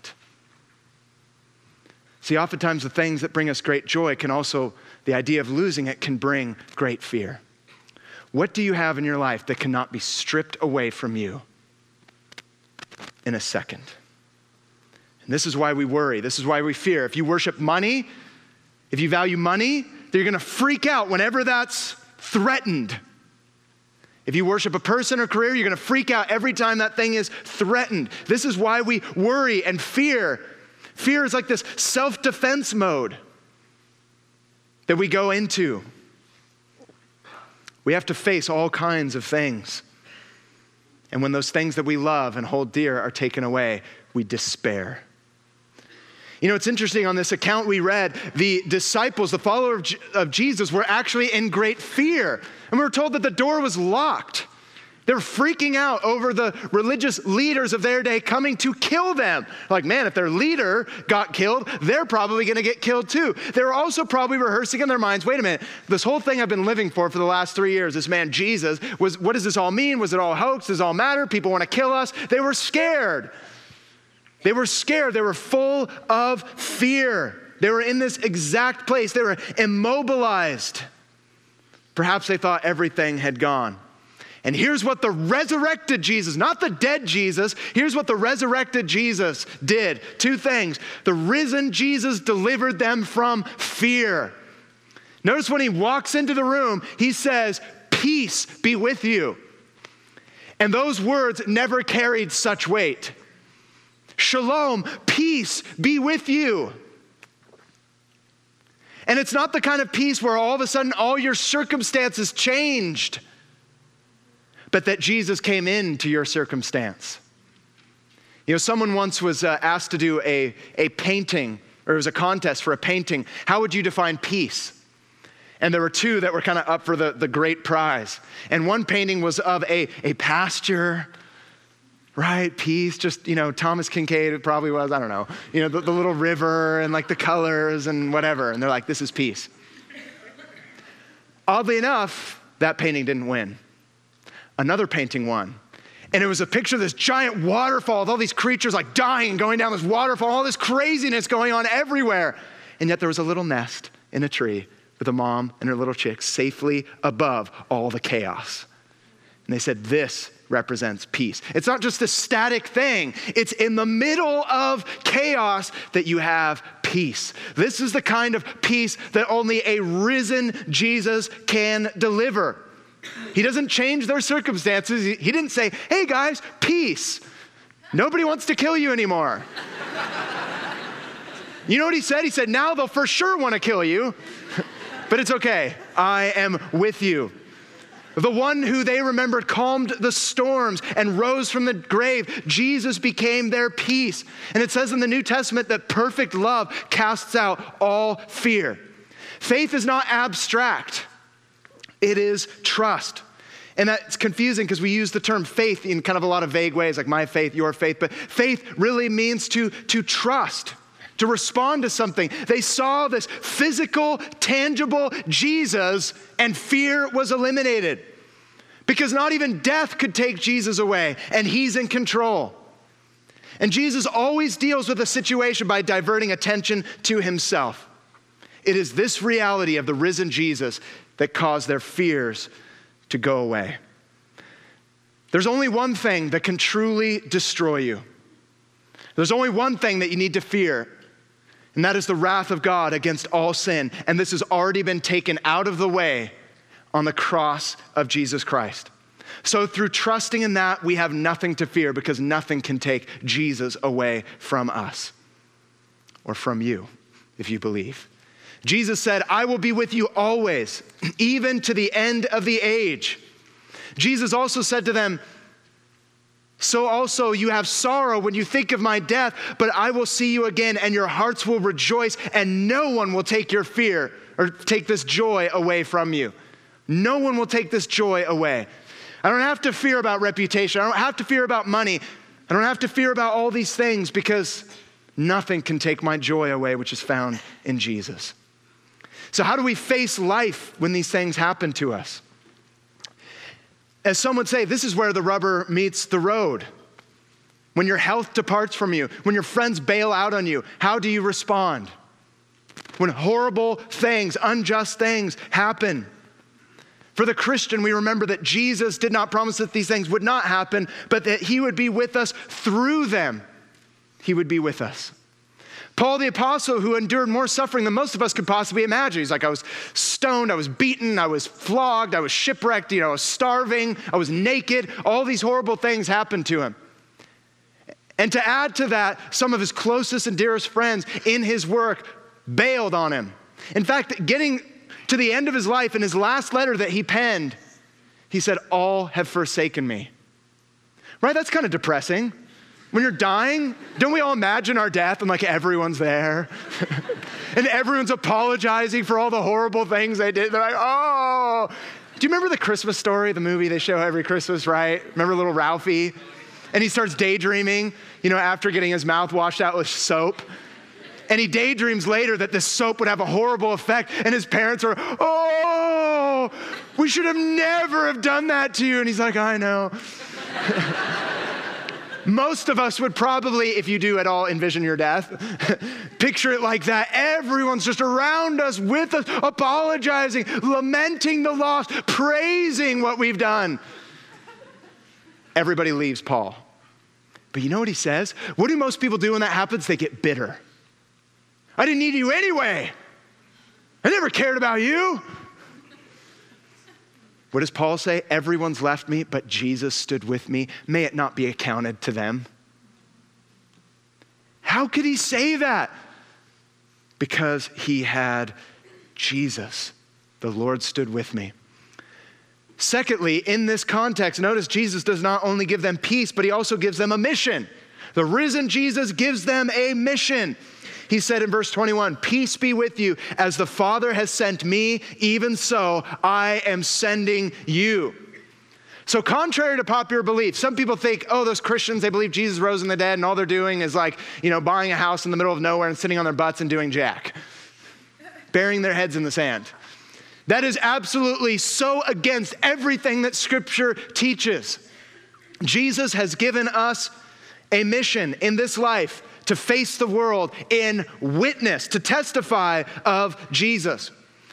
See, oftentimes the things that bring us great joy can also, the idea of losing it can bring great fear. What do you have in your life that cannot be stripped away from you in a second? And this is why we worry. This is why we fear. If you worship money, if you value money, you're going to freak out whenever that's threatened. If you worship a person or career, you're going to freak out every time that thing is threatened. This is why we worry and fear. Fear is like this self-defense mode that we go into. We have to face all kinds of things. And when those things that we love and hold dear are taken away, we despair. You know, it's interesting, on this account we read, the disciples, the followers of Jesus, were actually in great fear. And we were told that the door was locked. They were freaking out over the religious leaders of their day coming to kill them. Like, man, if their leader got killed, they're probably going to get killed too. They were also probably rehearsing in their minds, wait a minute, this whole thing I've been living for for the last three years, this man Jesus, was what does this all mean? Was it all hoax? Does it all matter? People want to kill us. They were scared. They were scared. They were full of fear. They were in this exact place. They were immobilized. Perhaps they thought everything had gone. And here's what the resurrected Jesus, not the dead Jesus, here's what the resurrected Jesus did. Two things. The risen Jesus delivered them from fear. Notice when he walks into the room, he says, "Peace be with you." And those words never carried such weight. Shalom, peace be with you. And it's not the kind of peace where all of a sudden all your circumstances changed, but that Jesus came into your circumstance. You know, someone once was uh, asked to do a, a painting, or it was a contest for a painting. How would you define peace? And there were two that were kind of up for the, the great prize. And one painting was of a, a pasture, right? Peace, just, you know, Thomas Kincaid, it probably was, I don't know. You know, the, the little river and like the colors and whatever. And they're like, this is peace. Oddly enough, that painting didn't win. Another painting won. And it was a picture of this giant waterfall with all these creatures like dying, going down this waterfall, all this craziness going on everywhere. And yet there was a little nest in a tree with a mom and her little chicks safely above all the chaos. And they said, this represents peace. It's not just a static thing. It's in the middle of chaos that you have peace. This is the kind of peace that only a risen Jesus can deliver. He doesn't change their circumstances. He didn't say, hey guys, peace. Nobody wants to kill you anymore. You know what he said? He said, now they'll for sure want to kill you, but it's okay. I am with you. The one who they remembered calmed the storms and rose from the grave. Jesus became their peace. And it says in the New Testament that perfect love casts out all fear. Faith is not abstract. It is trust. And that's confusing because we use the term faith in kind of a lot of vague ways, like my faith, your faith. But faith really means to, to trust, to respond to something. They saw this physical, tangible Jesus, and fear was eliminated. Because not even death could take Jesus away, and he's in control. And Jesus always deals with a situation by diverting attention to himself. It is this reality of the risen Jesus that caused their fears to go away. There's only one thing that can truly destroy you. There's only one thing that you need to fear, and that is the wrath of God against all sin. And this has already been taken out of the way on the cross of Jesus Christ. So through trusting in that, we have nothing to fear because nothing can take Jesus away from us or from you if you believe. Jesus said, I will be with you always, even to the end of the age. Jesus also said to them, so also you have sorrow when you think of my death, but I will see you again and your hearts will rejoice and no one will take your fear or take this joy away from you. No one will take this joy away. I don't have to fear about reputation. I don't have to fear about money. I don't have to fear about all these things because nothing can take my joy away, which is found in Jesus. So how do we face life when these things happen to us? As some would say, this is where the rubber meets the road. When your health departs from you, when your friends bail out on you, how do you respond? When horrible things, unjust things happen. For the Christian, we remember that Jesus did not promise that these things would not happen, but that he would be with us through them. He would be with us. Paul the apostle, who endured more suffering than most of us could possibly imagine. He's like, I was stoned, I was beaten, I was flogged, I was shipwrecked, you know, I was starving, I was naked. All these horrible things happened to him. And to add to that, some of his closest and dearest friends in his work bailed on him. In fact, getting to the end of his life, in his last letter that he penned, he said, all have forsaken me. Right? That's kind of depressing. When you're dying, don't we all imagine our death and like everyone's there? And everyone's apologizing for all the horrible things they did. They're like, oh. Do you remember the Christmas Story, the movie they show every Christmas, right? Remember little Ralphie? And he starts daydreaming, you know, after getting his mouth washed out with soap. And he daydreams later that this soap would have a horrible effect. And his parents are, oh, we should have never have done that to you. And he's like, I know. Most of us would probably, if you do at all envision your death, picture it like that. Everyone's just around us, with us, apologizing, lamenting the loss, praising what we've done. Everybody leaves Paul. But you know what he says? What do most people do when that happens? They get bitter. I didn't need you anyway. I never cared about you. What does Paul say? Everyone's left me, but Jesus stood with me. May it not be accounted to them. How could he say that? Because he had Jesus. The Lord stood with me. Secondly, in this context, notice Jesus does not only give them peace, but he also gives them a mission. The risen Jesus gives them a mission. He said in verse twenty-one, peace be with you. As the Father has sent me, even so I am sending you. So contrary to popular belief, some people think, oh, those Christians, they believe Jesus rose from the dead and all they're doing is like, you know, buying a house in the middle of nowhere and sitting on their butts and doing jack, burying their heads in the sand. That is absolutely so against everything that Scripture teaches. Jesus has given us a mission in this life to face the world in witness, to testify of Jesus.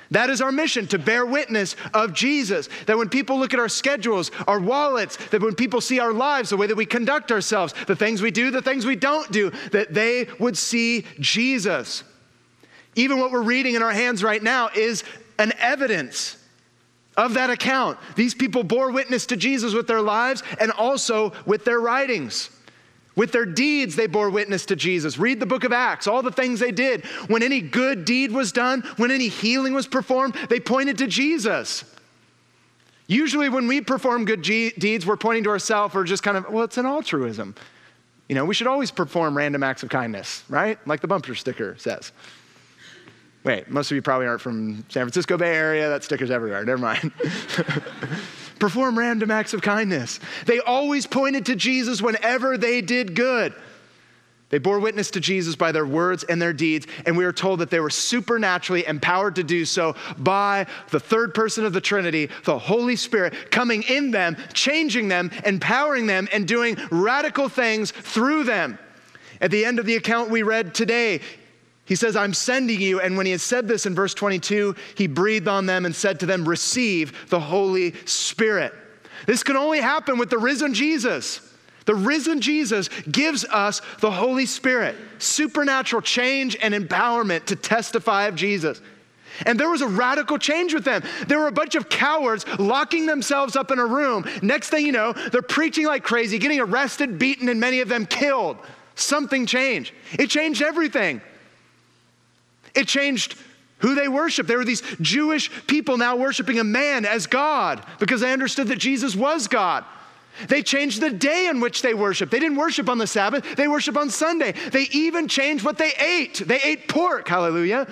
That is our mission, to bear witness of Jesus. That when people look at our schedules, our wallets, that when people see our lives, the way that we conduct ourselves, the things we do, the things we don't do, that they would see Jesus. Even what we're reading in our hands right now is an evidence of that account. These people bore witness to Jesus with their lives and also with their writings. With their deeds, they bore witness to Jesus. Read the book of Acts, all the things they did. When any good deed was done, when any healing was performed, they pointed to Jesus. Usually when we perform good ge- deeds, we're pointing to ourselves or just kind of, well, it's an altruism. You know, we should always perform random acts of kindness, right? Like the bumper sticker says. Wait, most of you probably aren't from San Francisco Bay Area. That sticker's everywhere. Never mind. Perform random acts of kindness. They always pointed to Jesus whenever they did good. They bore witness to Jesus by their words and their deeds, and we are told that they were supernaturally empowered to do so by the third person of the Trinity, the Holy Spirit, coming in them, changing them, empowering them, and doing radical things through them. At the end of the account we read today, he says, I'm sending you. And when he had said this in verse twenty-two, he breathed on them and said to them, receive the Holy Spirit. This can only happen with the risen Jesus. The risen Jesus gives us the Holy Spirit, supernatural change and empowerment to testify of Jesus. And there was a radical change with them. There were a bunch of cowards locking themselves up in a room. Next thing you know, they're preaching like crazy, getting arrested, beaten, and many of them killed. Something changed. It changed everything. It changed who they worship. There were these Jewish people now worshiping a man as God because they understood that Jesus was God. They changed the day in which they worship. They didn't worship on the Sabbath. They worship on Sunday. They even changed what they ate. They ate pork. Hallelujah.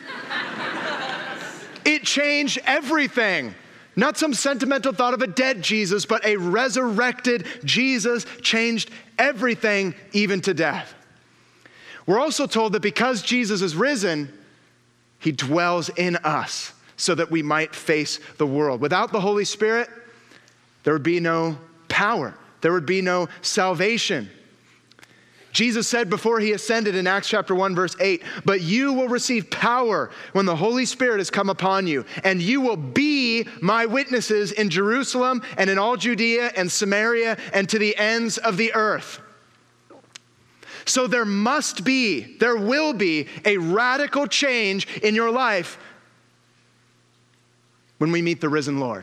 It changed everything. Not some sentimental thought of a dead Jesus, but a resurrected Jesus changed everything, even to death. We're also told that because Jesus is risen, he dwells in us so that we might face the world. Without the Holy Spirit, there would be no power. There would be no salvation. Jesus said before he ascended in Acts chapter one, verse eight, but you will receive power when the Holy Spirit has come upon you, and you will be my witnesses in Jerusalem and in all Judea and Samaria and to the ends of the earth. So there must be, there will be a radical change in your life when we meet the risen Lord.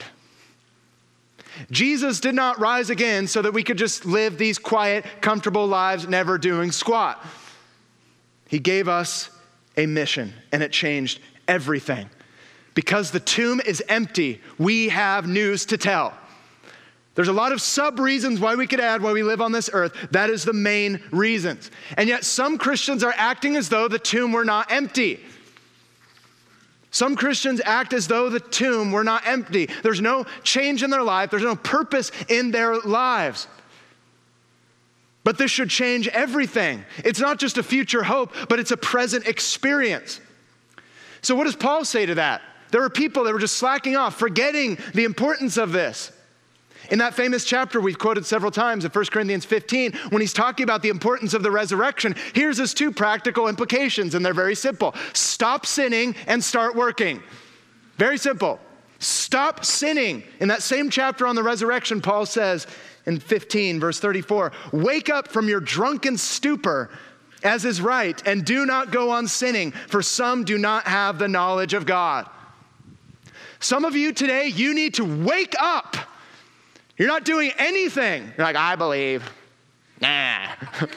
Jesus did not rise again so that we could just live these quiet, comfortable lives, never doing squat. He gave us a mission, and it changed everything. Because the tomb is empty, we have news to tell. There's a lot of sub-reasons why we could add why we live on this earth. That is the main reasons. And yet some Christians are acting as though the tomb were not empty. Some Christians act as though the tomb were not empty. There's no change in their life. There's no purpose in their lives. But this should change everything. It's not just a future hope, but it's a present experience. So what does Paul say to that? There were people that were just slacking off, forgetting the importance of this. In that famous chapter we've quoted several times in First Corinthians fifteen, when he's talking about the importance of the resurrection, here's his two practical implications, and they're very simple. Stop sinning and start working. Very simple. Stop sinning. In that same chapter on the resurrection, Paul says in fifteen, verse thirty-four, wake up from your drunken stupor, as is right, and do not go on sinning, for some do not have the knowledge of God. Some of you today, you need to wake up. You're not doing anything. You're like, I believe. Nah.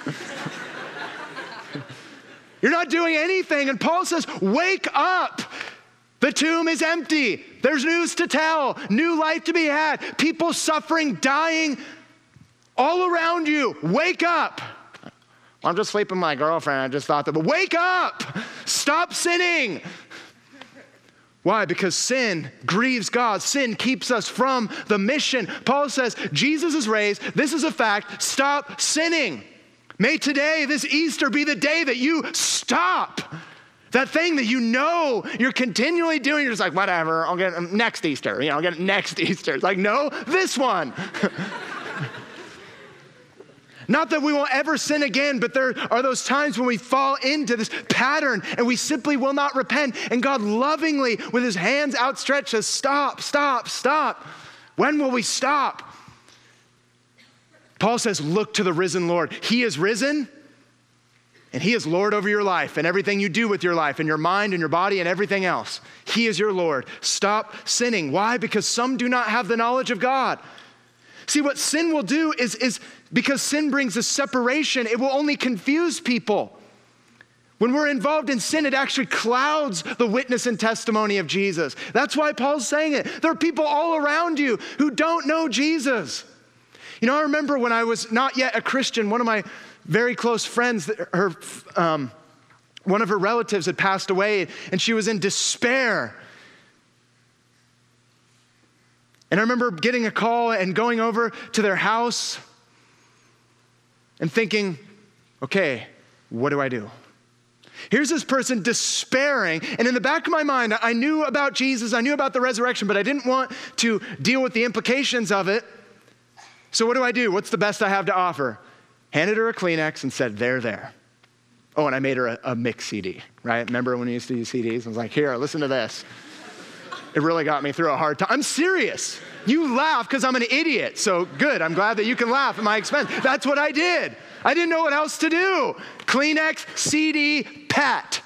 You're not doing anything. And Paul says, wake up. The tomb is empty. There's news to tell. New life to be had. People suffering, dying all around you. Wake up. I'm just sleeping with my girlfriend. I just thought that, but wake up. Stop sinning. Why? Because sin grieves God. Sin keeps us from the mission. Paul says, Jesus is raised. This is a fact. Stop sinning. May today, this Easter, be the day that you stop. That thing that you know you're continually doing. You're just like, whatever, I'll get it next Easter. You know, I'll get it next Easter. It's like, no, this one. Not that we won't ever sin again, but there are those times when we fall into this pattern and we simply will not repent. And God lovingly, with his hands outstretched, says, stop, stop, stop. When will we stop? Paul says, look to the risen Lord. He is risen, and he is Lord over your life and everything you do with your life and your mind and your body and everything else. He is your Lord. Stop sinning. Why? Because some do not have the knowledge of God. See, what sin will do is, is because sin brings a separation, it will only confuse people. When we're involved in sin, it actually clouds the witness and testimony of Jesus. That's why Paul's saying it. There are people all around you who don't know Jesus. You know, I remember when I was not yet a Christian, one of my very close friends, her, um, one of her relatives had passed away, and she was in despair. And I remember getting a call and going over to their house and thinking, okay, what do I do? Here's this person despairing, and in the back of my mind, I knew about Jesus, I knew about the resurrection, but I didn't want to deal with the implications of it. So what do I do? What's the best I have to offer? Handed her a Kleenex and said, there, there. Oh, and I made her a, a mix C D, right? Remember when we used to use C Ds? I was like, here, listen to this. It really got me through a hard time. I'm serious. You laugh because I'm an idiot. So good, I'm glad that you can laugh at my expense. That's what I did. I didn't know what else to do. Kleenex, C D, pat.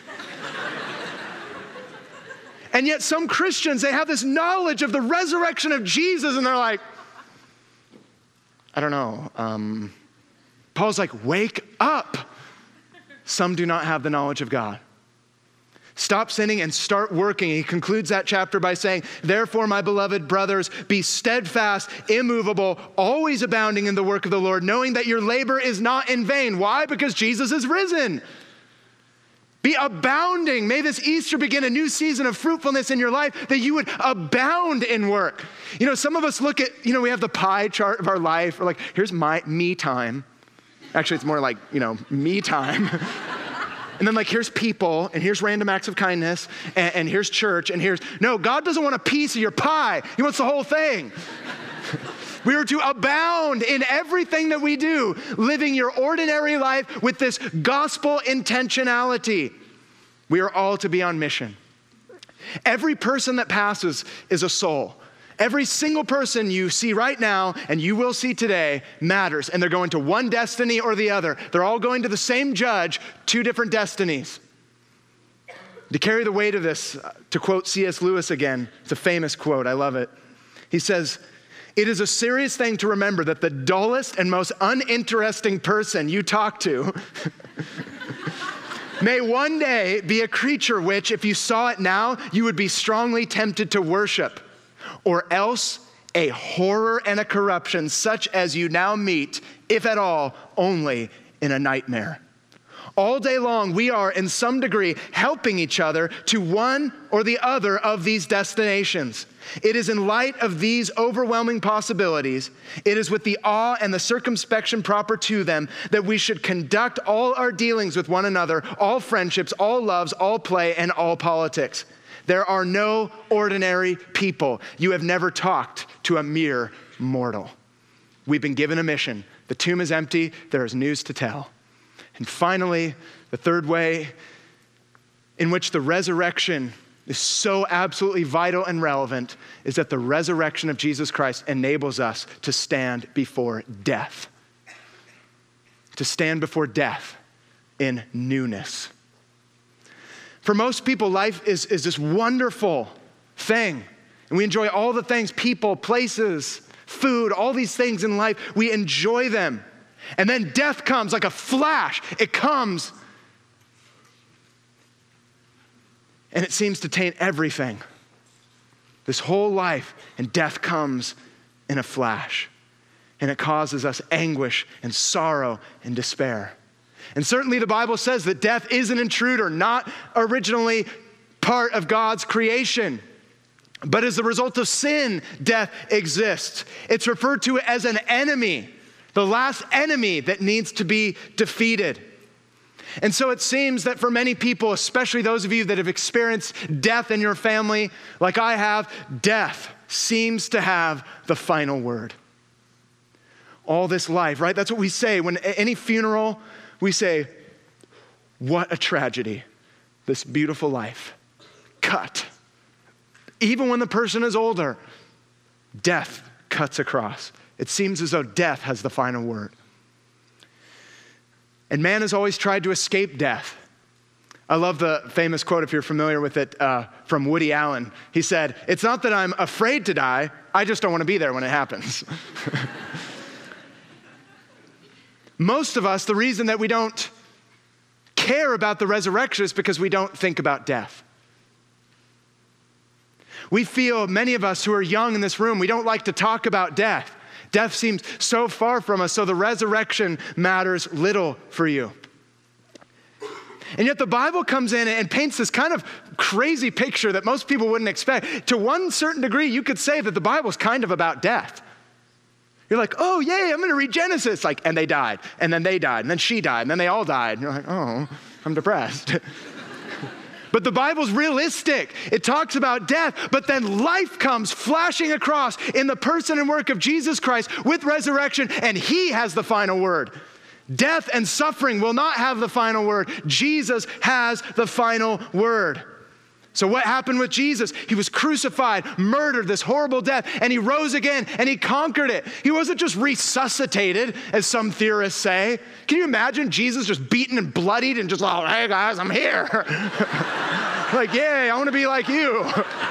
And yet some Christians, they have this knowledge of the resurrection of Jesus, and they're like, I don't know. Um, Paul's like, wake up. Some do not have the knowledge of God. Stop sinning and start working. He concludes that chapter by saying, therefore, my beloved brothers, be steadfast, immovable, always abounding in the work of the Lord, knowing that your labor is not in vain. Why? Because Jesus is risen. Be abounding. May this Easter begin a new season of fruitfulness in your life, that you would abound in work. You know, some of us look at, you know, we have the pie chart of our life. We're like, here's my me time. Actually, it's more like, you know, me time. And then like, here's people, and here's random acts of kindness, and, and here's church, and here's, no, God doesn't want a piece of your pie. He wants the whole thing. We are to abound in everything that we do, living your ordinary life with this gospel intentionality. We are all to be on mission. Every person that passes is a soul. Every single person you see right now and you will see today matters, and they're going to one destiny or the other. They're all going to the same judge, two different destinies. To carry the weight of this, to quote C S Lewis again, it's a famous quote, I love it. He says, it is a serious thing to remember that the dullest and most uninteresting person you talk to may one day be a creature which, if you saw it now, you would be strongly tempted to worship, or else a horror and a corruption such as you now meet, if at all, only in a nightmare. All day long, we are in some degree helping each other to one or the other of these destinations. It is in light of these overwhelming possibilities, it is with the awe and the circumspection proper to them that we should conduct all our dealings with one another, all friendships, all loves, all play, and all politics. There are no ordinary people. You have never talked to a mere mortal. We've been given a mission. The tomb is empty. There is news to tell. And finally, the third way in which the resurrection is so absolutely vital and relevant is that the resurrection of Jesus Christ enables us to stand before death. To stand before death in newness. For most people, life is, is this wonderful thing. And we enjoy all the things, people, places, food, all these things in life. We enjoy them. And then death comes like a flash. It comes. And it seems to taint everything. This whole life, and death comes in a flash. And it causes us anguish and sorrow and despair. And certainly the Bible says that death is an intruder, not originally part of God's creation. But as a result of sin, death exists. It's referred to as an enemy, the last enemy that needs to be defeated. And so it seems that for many people, especially those of you that have experienced death in your family, like I have, death seems to have the final word. all this life, right? That's what we say. When any funeral, we say, what a tragedy, this beautiful life. Cut. Even when the person is older, death cuts across. It seems as though death has the final word. And man has always tried to escape death. I love the famous quote, if you're familiar with it, uh, from Woody Allen. He said, "It's not that I'm afraid to die, I just don't want to be there when it happens." Most of us, the reason that we don't care about the resurrection is because we don't think about death. We feel, many of us who are young in this room, we don't like to talk about death. Death seems so far from us, so the resurrection matters little for you. And yet the Bible comes in and paints this kind of crazy picture that most people wouldn't expect. To one certain degree, you could say that the Bible's kind of about death. You're like, oh, yay, I'm going to read Genesis. Like, and they died, and then they died, and then she died, and then they all died. And you're like, oh, I'm depressed. But the Bible's realistic. It talks about death, but then life comes flashing across in the person and work of Jesus Christ with resurrection, and he has the final word. Death and suffering will not have the final word. Jesus has the final word. So what happened with Jesus? He was crucified, murdered, this horrible death, and he rose again, and he conquered it. He wasn't just resuscitated, as some theorists say. Can you imagine Jesus just beaten and bloodied and just, oh, hey guys, I'm here. Like, yay, I want to be like you.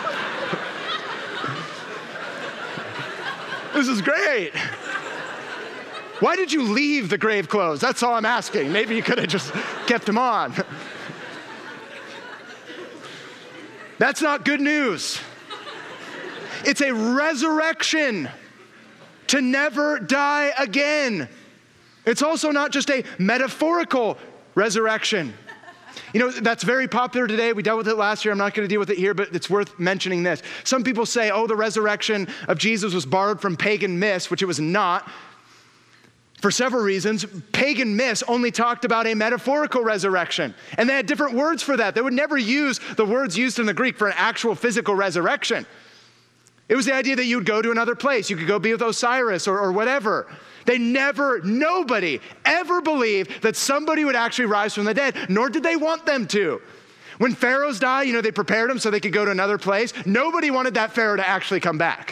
This is great. Why did you leave the grave clothes? That's all I'm asking. Maybe you could have just kept them on. That's not good news. It's a resurrection to never die again. It's also not just a metaphorical resurrection. You know, that's very popular today. We dealt with it last year. I'm not going to deal with it here, but it's worth mentioning this. Some people say, oh, the resurrection of Jesus was borrowed from pagan myths, which it was not. For several reasons. Pagan myths only talked about a metaphorical resurrection, and they had different words for that. They would never use the words used in the Greek for an actual physical resurrection. It was the idea that you would go to another place. You could go be with Osiris or, or whatever. They never, nobody ever believed that somebody would actually rise from the dead, nor did they want them to. When pharaohs die, you know, they prepared them so they could go to another place. Nobody wanted that pharaoh to actually come back.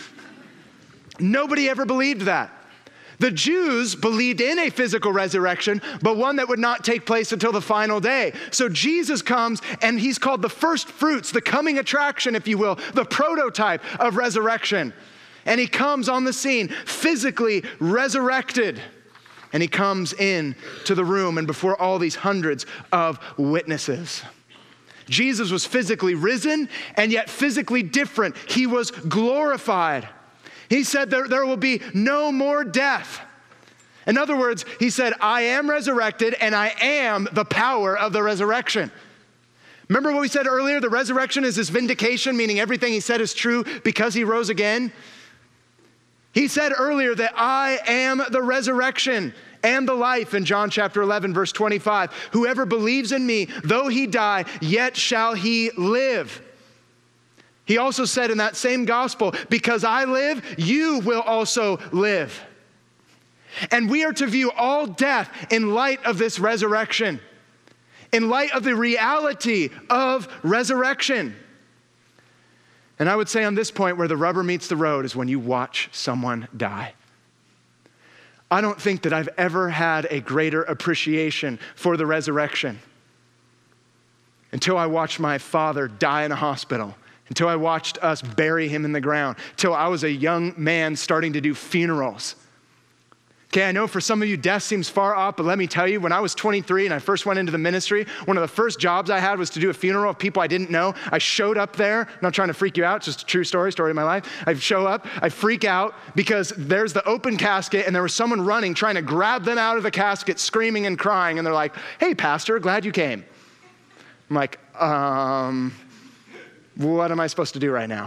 Nobody ever believed that. The Jews believed in a physical resurrection, but one that would not take place until the final day. So Jesus comes, and he's called the first fruits, the coming attraction, if you will, the prototype of resurrection. And he comes on the scene, physically resurrected. And he comes in to the room and before all these hundreds of witnesses. Jesus was physically risen and yet physically different. He was glorified. He said there, there will be no more death. In other words, he said, I am resurrected and I am the power of the resurrection. Remember what we said earlier? The resurrection is his vindication, meaning everything he said is true because he rose again. He said earlier that I am the resurrection and the life in John chapter eleven, verse twenty-five. Whoever believes in me, though he die, yet shall he live. He also said in that same gospel, because I live, you will also live. And we are to view all death in light of this resurrection, in light of the reality of resurrection. And I would say on this point where the rubber meets the road is when you watch someone die. I don't think that I've ever had a greater appreciation for the resurrection until I watched my father die in a hospital. Until I watched us bury him in the ground, till I was a young man starting to do funerals. Okay, I know for some of you death seems far off, but let me tell you, when I was twenty-three and I first went into the ministry, one of the first jobs I had was to do a funeral of people I didn't know. I showed up there, I'm not trying to freak you out, it's just a true story, story of my life. I show up, I freak out because there's the open casket and there was someone running, trying to grab them out of the casket, screaming and crying, and they're like, hey, pastor, glad you came. I'm like, um... what am I supposed to do right now?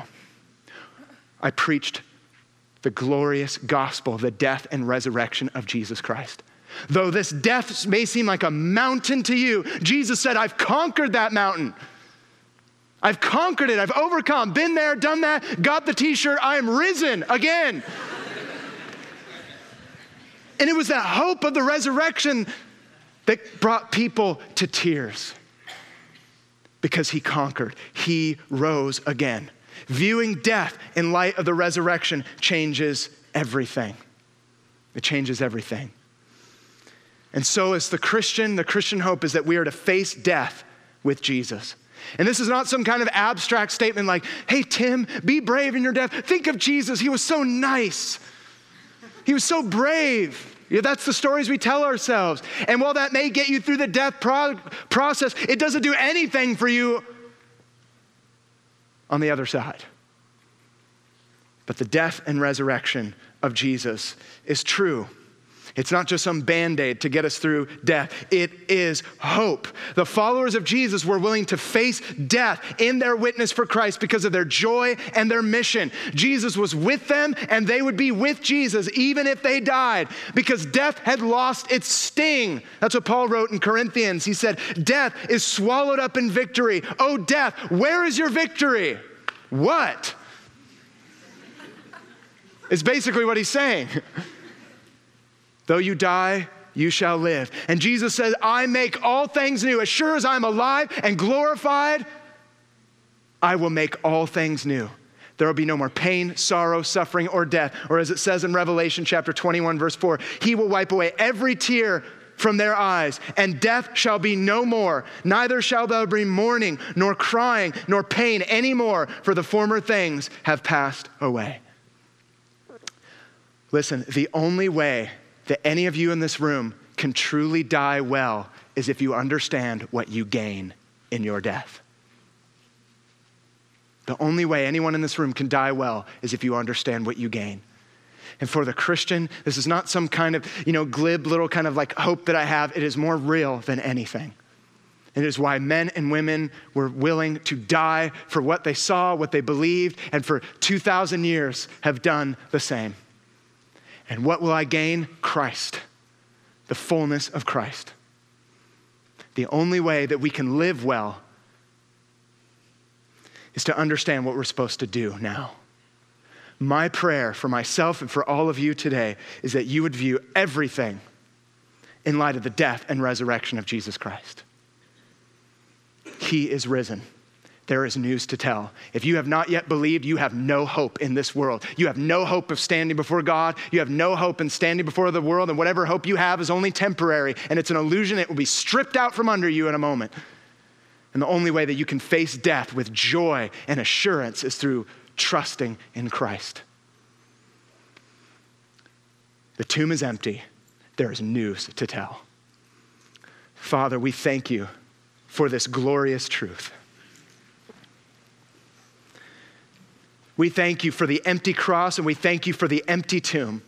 I preached the glorious gospel of the death and resurrection of Jesus Christ. Though this death may seem like a mountain to you, Jesus said, I've conquered that mountain. I've conquered it. I've overcome, been there, done that, got the t-shirt. I am risen again. And it was that hope of the resurrection that brought people to tears because he conquered. He rose again. Viewing death in light of the resurrection changes everything. It changes everything. And so as the Christian, the Christian hope is that we are to face death with Jesus. And this is not some kind of abstract statement like, hey, Tim, be brave in your death. Think of Jesus. He was so nice. He was so brave. Yeah, that's the stories we tell ourselves. And while that may get you through the death pro- process, it doesn't do anything for you on the other side. But the death and resurrection of Jesus is true. It's not just some Band-Aid to get us through death. It is hope. The followers of Jesus were willing to face death in their witness for Christ because of their joy and their mission. Jesus was with them, and they would be with Jesus even if they died, because death had lost its sting. That's what Paul wrote in Corinthians. He said, death is swallowed up in victory. Oh, death, where is your victory? What? It's basically what he's saying. Though you die, you shall live. And Jesus says, I make all things new. As sure as I'm alive and glorified, I will make all things new. There will be no more pain, sorrow, suffering, or death. Or as it says in Revelation chapter twenty-one, verse four, he will wipe away every tear from their eyes, and death shall be no more. Neither shall there be mourning, nor crying, nor pain anymore, for the former things have passed away. Listen, the only way that any of you in this room can truly die well is if you understand what you gain in your death. The only way anyone in this room can die well is if you understand what you gain. And for the Christian, this is not some kind of, you know, glib little kind of like hope that I have. It is more real than anything. It is why men and women were willing to die for what they saw, what they believed, and for two thousand years have done the same. And what will I gain? Christ, the fullness of Christ. The only way that we can live well is to understand what we're supposed to do now. My prayer for myself and for all of you today is that you would view everything in light of the death and resurrection of Jesus Christ. He is risen. There is news to tell. If you have not yet believed, you have no hope in this world. You have no hope of standing before God. You have no hope in standing before the world, and whatever hope you have is only temporary, and it's an illusion. It will be stripped out from under you in a moment. And the only way that you can face death with joy and assurance is through trusting in Christ. The tomb is empty. There is news to tell. Father, we thank you for this glorious truth. We thank you for the empty cross, and we thank you for the empty tomb.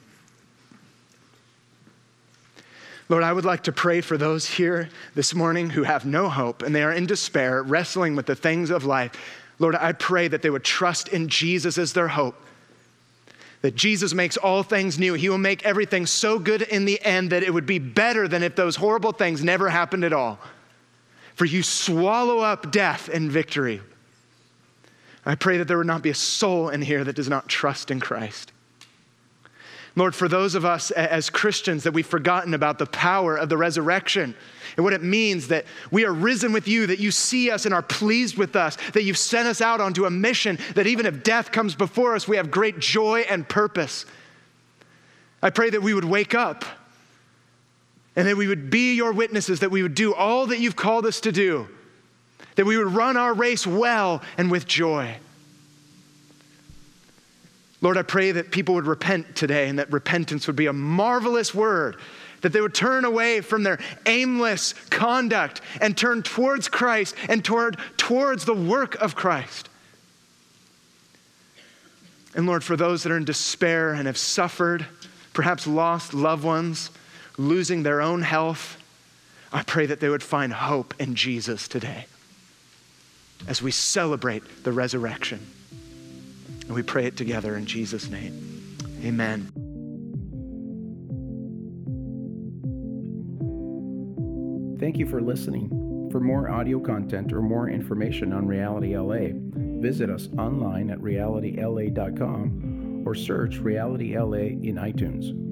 Lord, I would like to pray for those here this morning who have no hope and they are in despair, wrestling with the things of life. Lord, I pray that they would trust in Jesus as their hope, that Jesus makes all things new. He will make everything so good in the end that it would be better than if those horrible things never happened at all. For you swallow up death in victory. I pray that there would not be a soul in here that does not trust in Christ. Lord, for those of us as Christians that we've forgotten about the power of the resurrection and what it means that we are risen with you, that you see us and are pleased with us, that you've sent us out onto a mission, that even if death comes before us, we have great joy and purpose. I pray that we would wake up and that we would be your witnesses, that we would do all that you've called us to do, that we would run our race well and with joy. Lord, I pray that people would repent today and that repentance would be a marvelous word, that they would turn away from their aimless conduct and turn towards Christ and toward, towards the work of Christ. And Lord, for those that are in despair and have suffered, perhaps lost loved ones, losing their own health, I pray that they would find hope in Jesus today as we celebrate the resurrection. And we pray it together in Jesus' name. Amen. Thank you for listening. For more audio content or more information on Reality L A, visit us online at reality l a dot com or search Reality L A in iTunes.